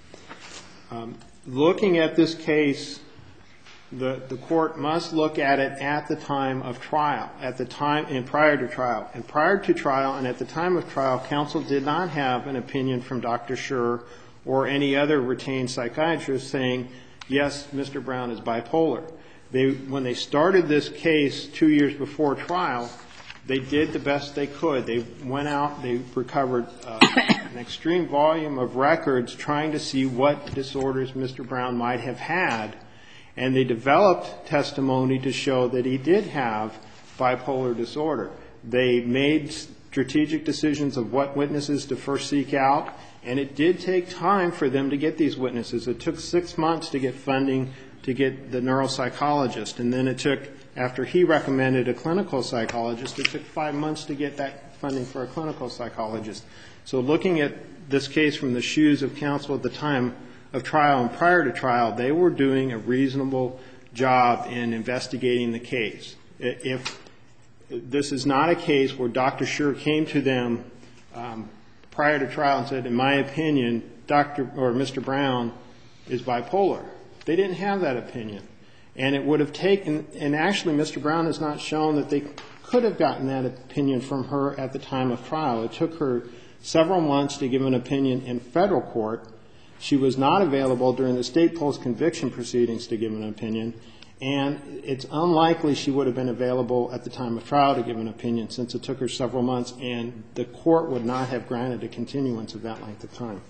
Um, looking at this case, the, the court must look at it at the time of trial, at the time and prior to trial. And prior to trial and at the time of trial, counsel did not have an opinion from Doctor Scher or any other retained psychiatrist saying, yes, Mister Brown is bipolar. They, when they started this case two years before trial, they did the best they could. They went out, they recovered uh, an extreme volume of records trying to see what disorders Mister Brown might have had, and they developed testimony to show that he did have bipolar disorder. They made strategic decisions of what witnesses to first seek out, and it did take time for them to get these witnesses. It took six months to get funding to get the neuropsychologist, and then it took, after he recommended a clinical psychologist, it took five months to get that funding for a clinical psychologist. So looking at this case from the shoes of counsel at the time of trial and prior to trial, they were doing a reasonable job in investigating the case. If this is not a case where Doctor Scher came to them um, prior to trial and said, in my opinion, Doctor or Mister Brown is bipolar. They didn't have that opinion. And it would have taken, and actually Mister Brown has not shown that they could have gotten that opinion from her at the time of trial. It took her several months to give an opinion in federal court. She was not available during the state post-conviction proceedings to give an opinion, and it's unlikely she would have been available at the time of trial to give an opinion since it took her several months, and the court would not have granted a continuance of that length of time.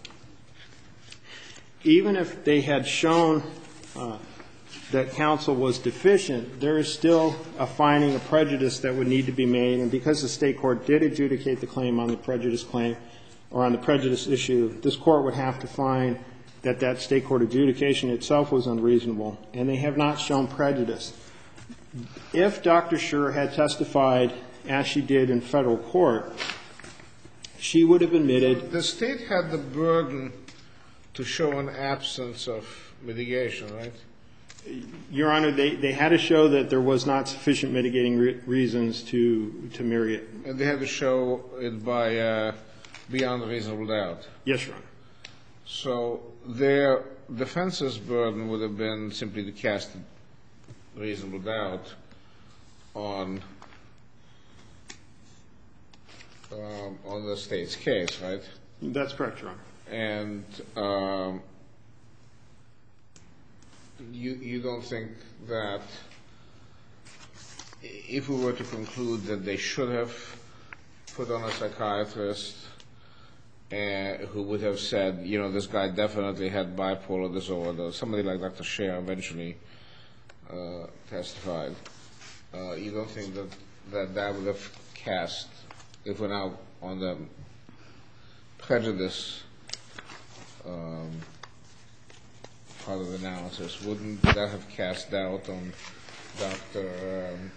Even if they had shown uh, that counsel was deficient, there is still a finding of prejudice that would need to be made, and because the state court did adjudicate the claim on the prejudice claim, or on the prejudice issue, this court would have to find that that state court adjudication itself was unreasonable, and they have not shown prejudice. If Doctor Scher had testified as she did in federal court, she would have admitted...
The state had the burden to show an absence of mitigation, right?
Your Honor, they, they had to show that there was not sufficient mitigating re- reasons to, to marry it.
And they had to show it by... Uh, beyond a reasonable doubt.
Yes, Your Honor.
So their defense's burden would have been simply to cast reasonable doubt on um, on the state's case, right?
That's correct, Your Honor.
And um, you you don't think that if we were to conclude that they should have put on a psychiatrist Uh, who would have said, you know, this guy definitely had bipolar disorder. Somebody like Doctor Scher eventually uh, testified. Uh, you don't think that, that that would have cast, if we're now on the prejudice um, part of the analysis, wouldn't that have cast doubt on Doctor Um,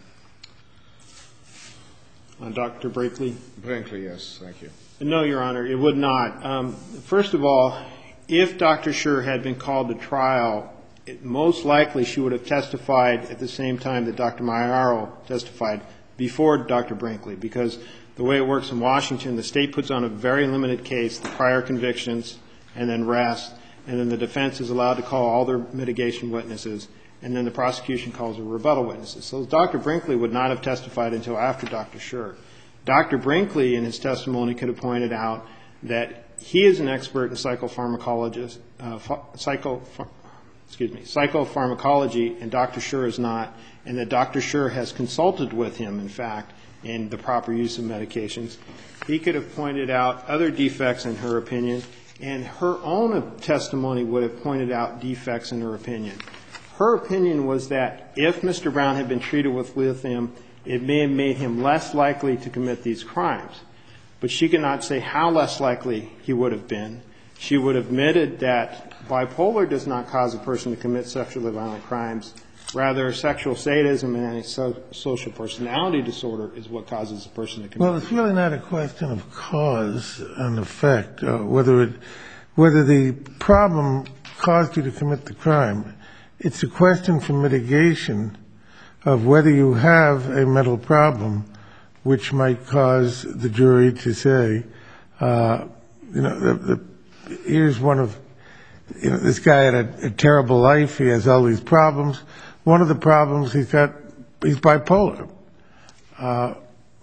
on Doctor Brinkley?
Brinkley, yes, thank you.
No, Your Honor, it would not. Um, first of all, if Doctor Scher had been called to trial, it, most likely she would have testified at the same time that Doctor Mayaro testified before Doctor Brinkley, because the way it works in Washington, the state puts on a very limited case, the prior convictions, and then rest, and then the defense is allowed to call all their mitigation witnesses, and then the prosecution calls their rebuttal witnesses. So Doctor Brinkley would not have testified until after Doctor Scher. Doctor Brinkley, in his testimony, could have pointed out that he is an expert in psychopharmacologist, uh, psycho, excuse me, psychopharmacology, and Doctor Scher is not, and that Doctor Scher has consulted with him, in fact, in the proper use of medications. He could have pointed out other defects in her opinion, and her own testimony would have pointed out defects in her opinion. Her opinion was that if Mister Brown had been treated with lithium, it may have made him less likely to commit these crimes. But she could not say how less likely he would have been. She would have admitted that bipolar does not cause a person to commit sexually violent crimes, Rather, sexual sadism and antisocial personality disorder is what causes a person to commit.
Well, it's really not a question of cause and effect, uh, whether it, whether the problem caused you to commit the crime. It's a question for mitigation of whether you have a mental problem which might cause the jury to say, uh, you know, the, the, here's one of, you know, this guy had a, a terrible life. He has all these problems. One of the problems he's got, he's bipolar. Uh,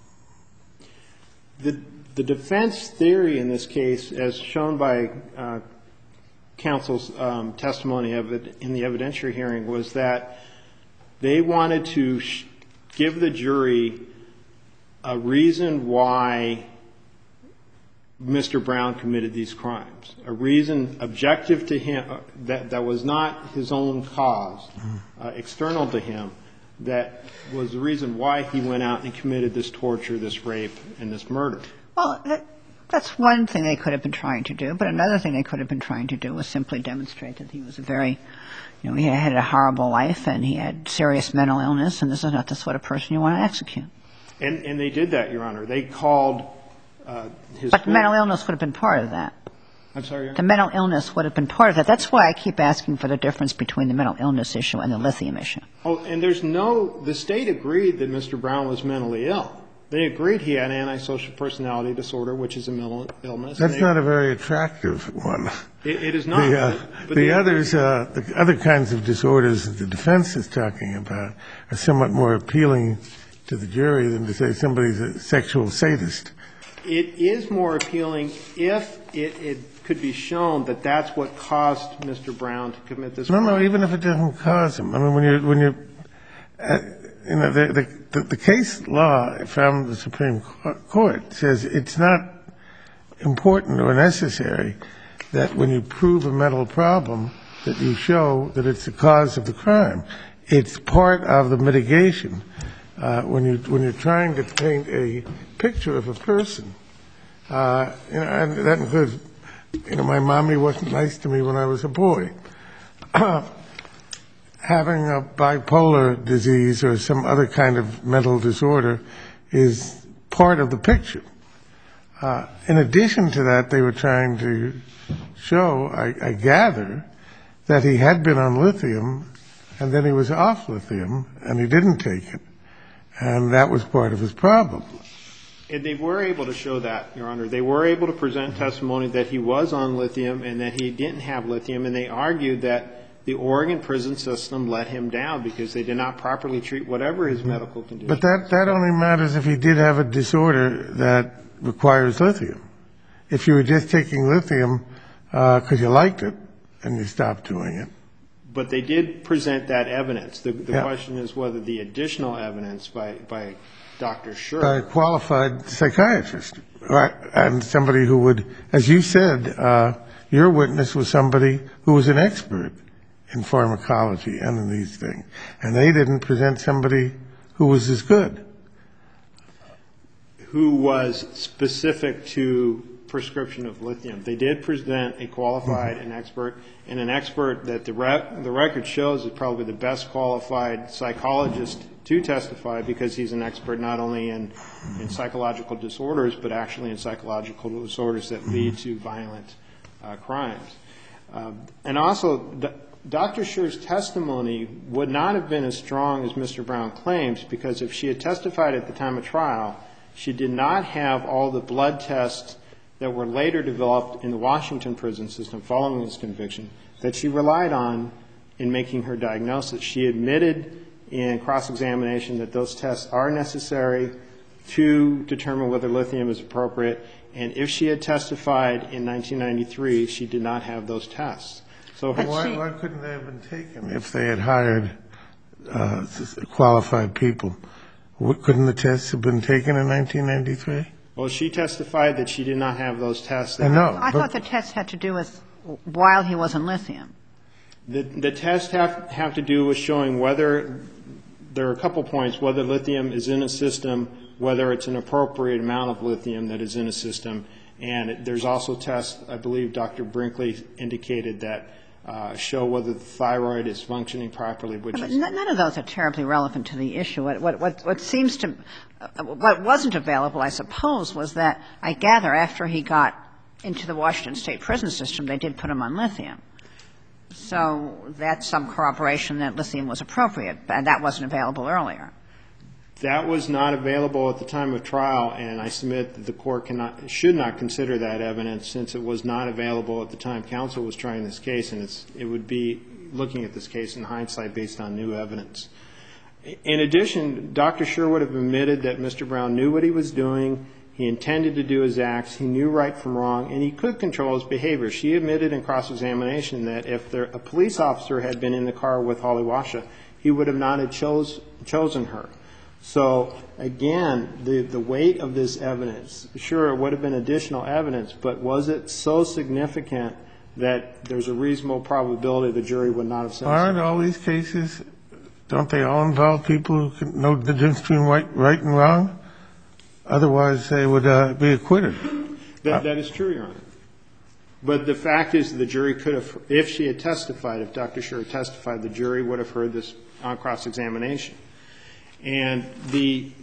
the the defense theory in this case, as shown by uh, counsel's um, testimony of it in the evidentiary hearing, was that they wanted to sh- give the jury a reason why Mister Brown committed these crimes, a reason objective to him, uh, that, that was not his own cause, uh, external to him, that was the reason why he went out and committed this torture, this rape, and this murder.
Well, that, that's one thing they could have been trying to do, but another thing they could have been trying to do was simply demonstrate that he was a very, you know, he had a horrible life and he had serious mental illness, and this is not the sort of person you want to execute.
And, and they did that, Your Honor. They called uh, his...
But mental illness would have been part of that.
I'm sorry, Your Honor?
The mental illness would have been part of that. That's why I keep asking for the difference between the mental illness issue and the lithium issue.
Oh, and there's no, the state agreed that Mister Brown was mentally ill. They agreed he had antisocial personality disorder, which is a mental illness.
That's
they,
not a very attractive one.
It, it is not.
The, uh,
but
the
they,
others, uh, the other kinds of disorders that the defense is talking about are somewhat more appealing to the jury than to say somebody's a sexual sadist.
It is more appealing if it, it could be shown that that's what caused Mister Brown to commit this
No,
crime.
no, even if it doesn't cause him. I mean, when you're, when you're, uh, you know, the, the, the case law from the Supreme Court says it's not important or necessary that when you prove a mental problem that you show that it's the cause of the crime. It's part of the mitigation. Uh, when you when you're trying to paint a picture of a person, uh, you know, and that includes, you know, my mommy wasn't nice to me when I was a boy. Having a bipolar disease or some other kind of mental disorder is part of the picture. Uh, in addition to that, they were trying to show, I, I gather, that he had been on lithium and then he was off lithium and he didn't take it. And that was part of his problem.
And they were able to show that, Your Honor. They were able to present testimony that he was on lithium and that he didn't have lithium, and they argued that the Oregon prison system let him down because they did not properly treat whatever his medical condition.
But that, that only matters if he did have a disorder that requires lithium. If you were just taking lithium because uh, you liked it and you stopped doing it.
But they did present that evidence. The, the
yeah.
question is whether the additional evidence by, by Doctor Scher.
By a qualified psychiatrist, right? And somebody who would, as you said, uh, your witness was somebody who was an expert in pharmacology and in these things. And they didn't present somebody who was as good.
Who was specific to prescription of lithium. They did present a qualified mm-hmm. an expert, and an expert that the, rec- the record shows is probably the best qualified psychologist to testify because he's an expert not only in, in psychological disorders, but actually in psychological disorders that lead to violent uh, crimes. Uh, and also, d- Doctor Scher's testimony would not have been as strong as Mister Brown claims, because if she had testified at the time of trial, she did not have all the blood tests that were later developed in the Washington prison system following his conviction that she relied on in making her diagnosis. She admitted in cross-examination that those tests are necessary to determine whether lithium is appropriate, and if she had testified in nineteen ninety-three, she did not have those tests. So
why, why couldn't they have been taken if they had hired uh, qualified people? Couldn't the tests have been taken in nineteen ninety-three?
Well, she testified that she did not have those tests.
I know.
I thought the tests had to do with while he was on lithium.
The, the tests have, have to do with showing whether, there are a couple points, whether lithium is in a system, whether it's an appropriate amount of lithium that is in a system. And there's also tests, I believe Doctor Brinkley indicated that uh, show whether the thyroid is functioning properly, which
but
is...
none of those are terribly relevant to the issue. What, what, what, what seems to, uh, what wasn't available, I suppose, was that I gather after he got into the Washington State prison system, they did put him on lithium. So that's some corroboration that lithium was appropriate, and that wasn't available earlier.
That was not available at the time of trial, and I submit that the court cannot, should not consider that evidence since it was not available at the time counsel was trying this case, and it's, it would be looking at this case in hindsight based on new evidence. In addition, Doctor Sherwood have admitted that Mister Brown knew what he was doing, he intended to do his acts, he knew right from wrong, and he could control his behavior. She admitted in cross-examination that if there, a police officer had been in the car with Holly Washa, he would have not have chose, chosen her. So, again, the, the weight of this evidence, sure, it would have been additional evidence, but was it so significant that there's a reasonable probability the jury would not have sentenced him?
Aren't all these cases, don't they all involve people who can know the difference between right, right and wrong? Otherwise, they would uh, be acquitted.
That, that is true, Your Honor. But the fact is the jury could have, if she had testified, if Doctor Sherwood testified, the jury would have heard this on cross-examination. And the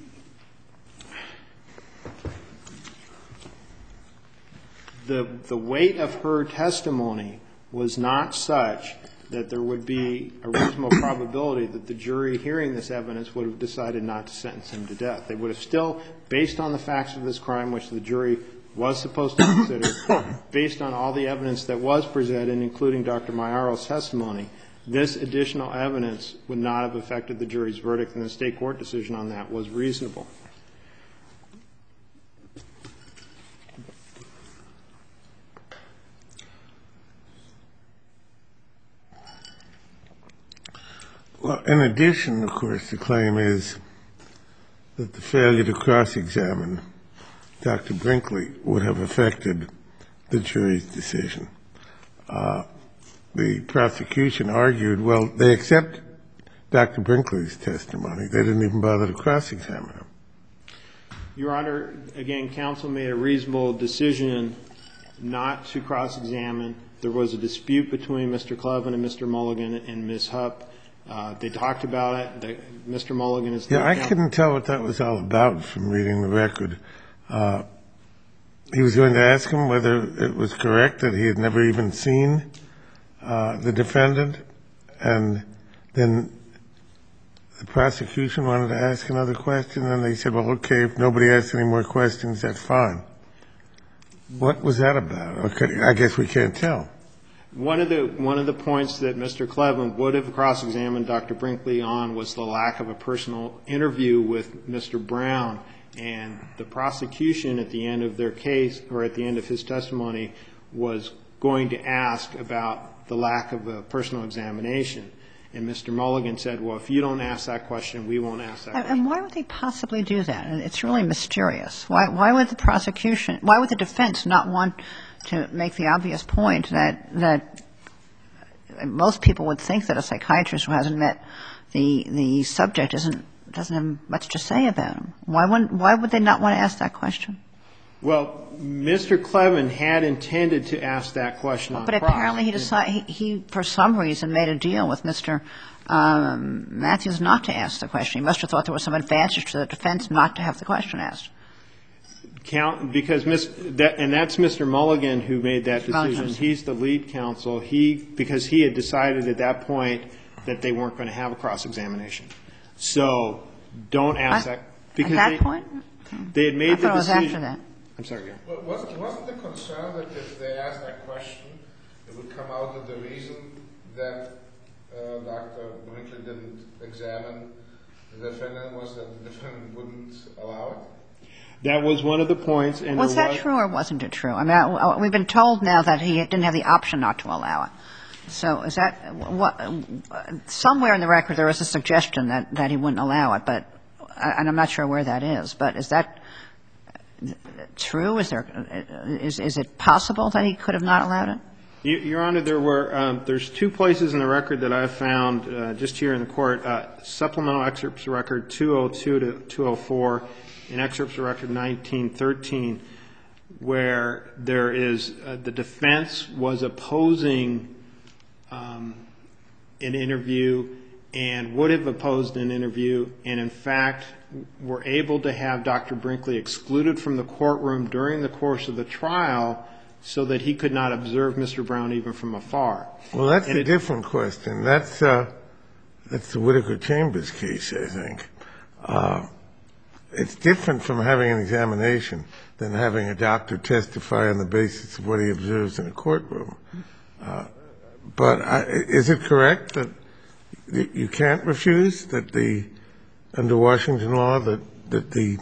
the the weight of her testimony was not such that there would be a reasonable probability that the jury hearing this evidence would have decided not to sentence him to death. They would have still, based on the facts of this crime, which the jury was supposed to consider, based on all the evidence that was presented, including Doctor Mayaro's testimony, this additional evidence would not have affected the jury's verdict, and the state court decision on that was reasonable.
Well, in addition, of course, the claim is that the failure to cross-examine Doctor Brinkley would have affected the jury's decision. Uh, the prosecution argued, well, they accept Doctor Brinkley's testimony. They didn't even bother to cross-examine him.
Your Honor, again, counsel made a reasonable decision not to cross-examine. There was a dispute between Mister Clevin and Mister Mulligan and Miz Hupp. Uh, they talked about it. They, Mister Mulligan is the
Yeah, I
counsel.
couldn't tell what that was all about from reading the record. Uh, he was going to ask him whether it was correct that he had never even seen uh, the defendant, and then the prosecution wanted to ask another question, and they said, well, okay, if nobody asks any more questions, that's fine. What was that about? Okay, I guess we can't tell.
One of the one of the points that Mister Clevin would have cross-examined Doctor Brinkley on was the lack of a personal interview with Mister Brown, and the prosecution at the end of their case, or at the end of his testimony, was going to ask about the lack of a personal examination. And Mister Mulligan said, well, if you don't ask that question, we won't ask that question.
And why would they possibly do that? It's really mysterious. Why, why would the prosecution, why would the defense not want to make the obvious point that that most people would think that a psychiatrist who hasn't met the the subject isn't doesn't have much to say about him? Why wouldn't, why would they not want to ask that question?
Well, Mister Clevin had intended to ask that question on
But
cross.
apparently he decided, he, he, for some reason, made a deal with Mister Um, Matthews not to ask the question. He must have thought there was some advantage to the defense not to have the question asked.
Count, because Miss, that, and that's Mister Mulligan who made that decision.
Mulligan.
He's the lead counsel. He, because he had decided at that point that they weren't going to have a cross-examination. So don't ask
At-
that. Because
At that
they,
point?
They had made
I
the
thought it was
decision.
after that.
I'm sorry, yeah.
Well, wasn't, wasn't the concern that if they asked that question, it would come out that the reason that uh, Doctor Brinkley didn't examine the defendant was that the defendant wouldn't allow it?
That was one of the points. And
Was
there
that
was,
true or wasn't it true? I mean, I, we've been told now that he didn't have the option not to allow it. So is that what? Somewhere in the record there is a suggestion that, that he wouldn't allow it, but and I'm not sure where that is. But is that true? Is there is is it possible that he could have not allowed it?
Your Honor, there were um, there's two places in the record that I've found uh, just here in the court: uh, supplemental excerpts of record two oh two to two oh four, and excerpts of record nineteen thirteen, where there is uh, the defense was opposing um, an interview and would have opposed an interview, and in fact were able to have Doctor Brinkley excluded from the courtroom during the course of the trial so that he could not observe Mister Brown even from afar.
Well, that's
and
a
it,
different question. That's uh, that's the Whitaker Chambers case, I think. Uh, it's different from having an examination than having a doctor testify on the basis of what he observes in a courtroom. Uh, but I, is it correct that you can't refuse that the, under Washington law, that, that the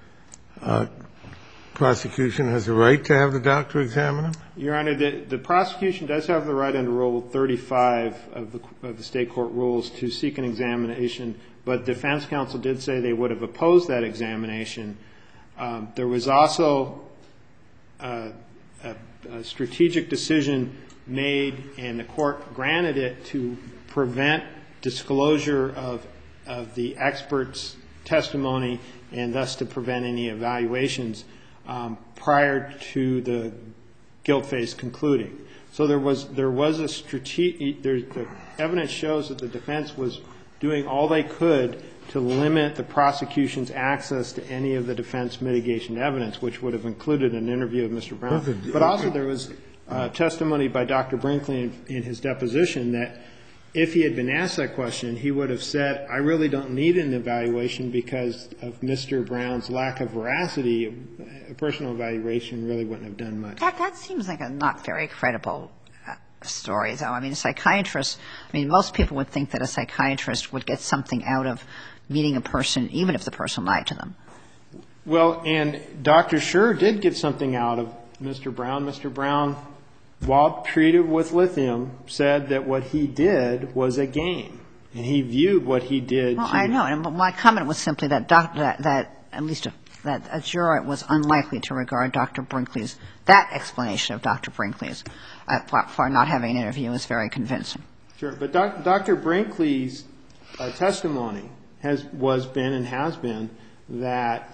uh, prosecution has a right to have the doctor examine him?
Your Honor, the, the prosecution does have the right under Rule thirty-five of the, of the state court rules to seek an examination, but defense counsel did say they would have opposed that examination. Um, there was also uh, a, a strategic decision made, and the court granted it to prevent disclosure of, of the expert's testimony and thus to prevent any evaluations um, prior to the guilt phase concluding. So there was, there was a strategic, there, the evidence shows that the defense was doing all they could to limit the prosecution's access to any of the defense mitigation evidence, which would have included an interview of Mister Brown. But also there was uh, testimony by Doctor Brinkley in, in his deposition that if he had been asked that question, he would have said, I really don't need an evaluation because of Mister Brown's lack of veracity. A personal evaluation really wouldn't have done much.
That, that seems like a not very credible uh, story, though. I mean, a psychiatrist, I mean, most people would think that a psychiatrist would get something out of meeting a person, even if the person lied to them.
Well, and Doctor Scher did get something out of Mister Brown. Mister Brown, while treated with lithium, said that what he did was a game, and he viewed what he did.
Well,
to
I know, and my comment was simply that doc, that, that at least a, that a juror was unlikely to regard Doctor Brinkley's, that explanation of Doctor Brinkley's uh, for, for not having an interview as very convincing.
Sure, but doc, Doctor Brinkley's uh, testimony has was been and has been that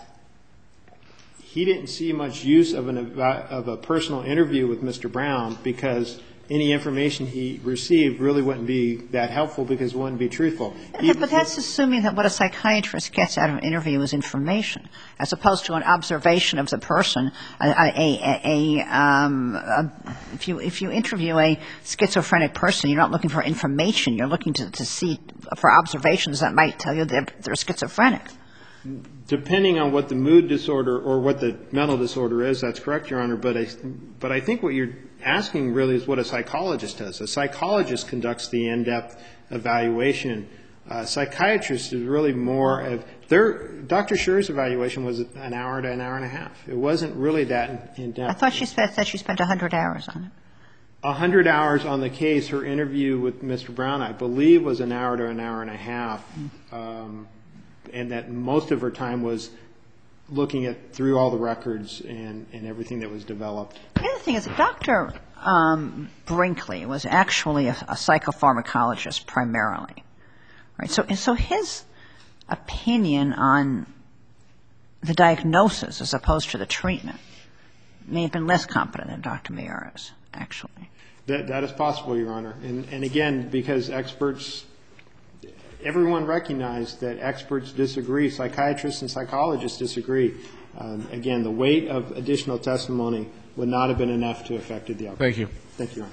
he didn't see much use of, an, of a personal interview with Mister Brown because any information he received really wouldn't be that helpful because it wouldn't be truthful.
Yeah, but that's assuming that what a psychiatrist gets out of an interview is information, as opposed to an observation of the person. A, a, a, a, um, a, if you if you interview a schizophrenic person, you're not looking for information. You're looking to, to see for observations that might tell you that they're schizophrenic.
Depending on what the mood disorder or what the mental disorder is, that's correct, Your Honor. But I, but I think what you're asking really is what a psychologist does. A psychologist conducts the in-depth evaluation. A psychiatrist is really more of their. Doctor Scher's evaluation was an hour to an hour and a half. It wasn't really that in-depth.
I thought she spent, said she spent one hundred hours on it.
A hundred hours on the case. Her interview with Mister Brown, I believe, was an hour to an hour and a half. Um, and that most of her time was looking at through all the records and, and everything that was developed.
The other thing is that Doctor Um, Brinkley was actually a, a psychopharmacologist primarily, right? So, so his opinion on the diagnosis as opposed to the treatment may have been less competent than Doctor Miura's, actually.
That, that is possible, Your Honor. And, and again, because experts, everyone recognized that experts disagree, psychiatrists and psychologists disagree. Um, again, the weight of additional testimony would not have been enough to affect the outcome.
Thank you.
Thank you, Your Honor.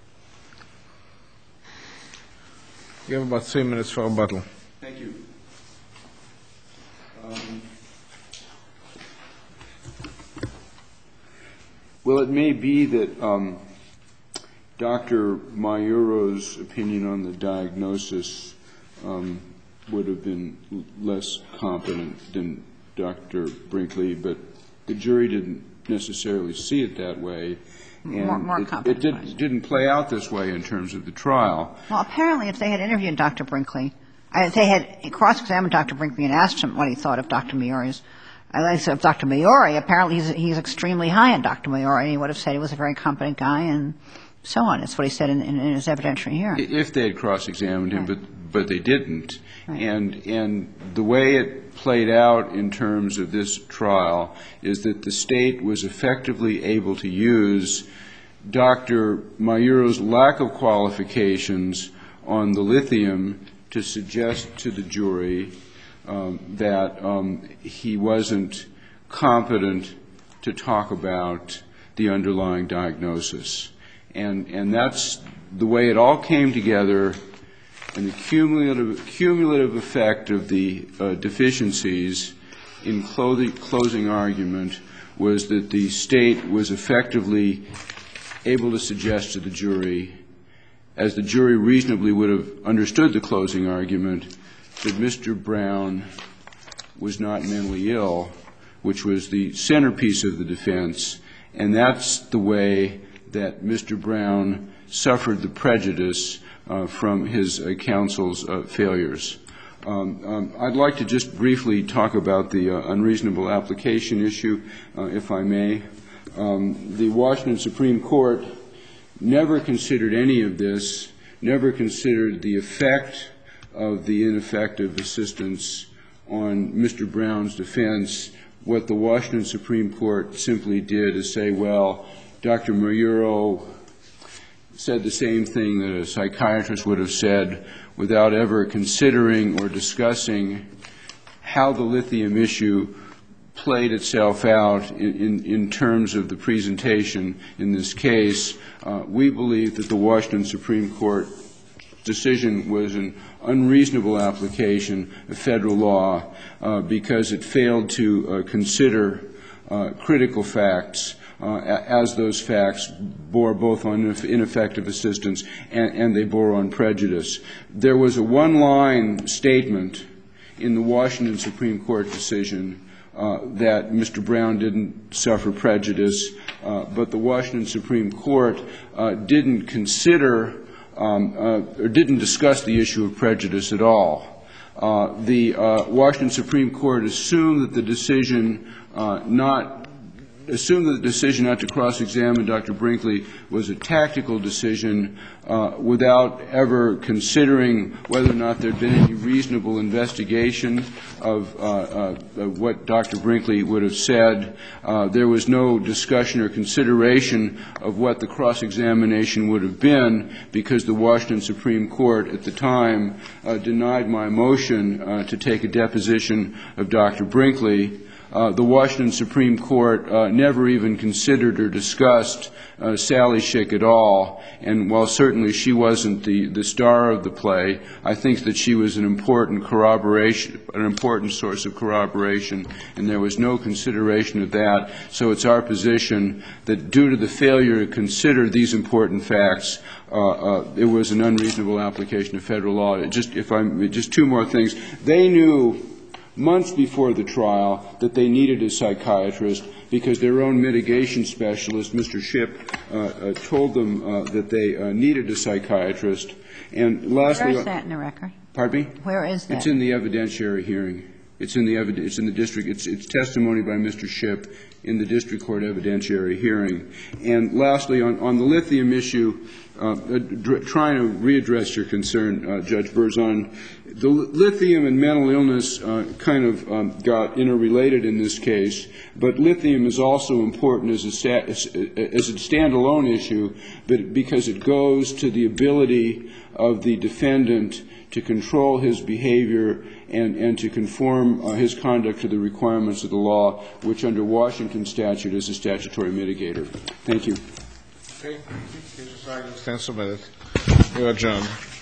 You have about three minutes for rebuttal.
Thank you. Um, well, it may be that um, Doctor Mayuro's opinion on the diagnosis um, would have been less competent than Doctor Brinkley, but the jury didn't necessarily see it that way. And
more, more
it,
competent.
it did, didn't play out this way in terms of the trial.
Well, apparently, if they had interviewed Doctor Brinkley, if they had cross-examined Doctor Brinkley and asked him what he thought of Doctor Miura's, I said of Doctor Miura, apparently he's, he's extremely high on Doctor Miura, and he would have said he was a very competent guy, and so on. That's what he said in, in, in his evidentiary hearing.
If they had cross-examined him,
right.
but but they didn't.
Right.
And and the way it played out in terms of this trial is that the State was effectively able to use Doctor Mayuro's lack of qualifications on the lithium to suggest to the jury um, that um, he wasn't competent to talk about the underlying diagnosis. And, and that's the way it all came together, and the cumulative, cumulative effect of the uh, deficiencies in clothing, closing argument was that the State was effectively able to suggest to the jury, as the jury reasonably would have understood the closing argument, that Mister Brown was not mentally ill, which was the centerpiece of the defense, and that's the way that Mister Brown suffered the prejudice uh, from his uh, counsel's uh, failures. Um, um, I'd like to just briefly talk about the uh, unreasonable application issue, uh, if I may. Um, the Washington Supreme Court never considered any of this, never considered the effect of the ineffective assistance on Mister Brown's defense. What the Washington Supreme Court simply did is say, well, Doctor Mayuro said the same thing that a psychiatrist would have said, without ever considering or discussing how the lithium issue played itself out in, in, in terms of the presentation in this case. Uh, we believe that the Washington Supreme Court decision was an unreasonable application of federal law uh, because it failed to uh, consider uh, critical facts uh, as those facts bore both on ineffective assistance and, and they bore on prejudice. There was a one-line statement in the Washington Supreme Court decision uh, that Mister Brown didn't suffer prejudice, uh, but the Washington Supreme Court uh, didn't consider Um, uh, or didn't discuss the issue of prejudice at all. Uh, the uh, Washington Supreme Court assumed that the decision uh, not assumed that the decision not to cross-examine Doctor Brinkley was a tactical decision uh, without ever considering whether or not there had been any reasonable investigation of, uh, uh, of what Doctor Brinkley would have said. Uh, there was no discussion or consideration of what the cross-examination would have been because the Washington Supreme Court at the time uh, denied my motion uh, to take a deposition of Doctor Brinkley. Uh, the Washington Supreme Court uh, never even considered or discussed uh, Sally Schick at all, and while certainly she wasn't the, the star of the play, I think that she was an important corroboration, an important source of corroboration, and there was no consideration of that. So it's our position that due to the failure to consider these important facts, uh, uh, it was an unreasonable application of federal law. It just, if I'm, just two more things. They knew months before the trial that they needed a psychiatrist because their own mitigation specialist, Mister Shipp, uh, uh, told them uh, that they uh, needed a psychiatrist. And lastly,
where is that in the record?
Pardon me?
Where is that?
It's in the evidentiary hearing. It's in the evid- It's in the district. It's, it's testimony by Mister Shipp in the district court evidentiary hearing. And lastly, on, on the lithium issue, uh, dr- trying to readdress your concern, uh, Judge Berzon, the lithium and mental illness uh, kind of um, got interrelated in this case, but lithium is also important as a, sta- as a standalone issue but because it goes to the ability of the defendant to control his behavior and, and to conform uh, his conduct to the requirements of the law, which under Washington statute is a statutory mitigator. Thank you.
Okay. Stand submitted. You are adjourned.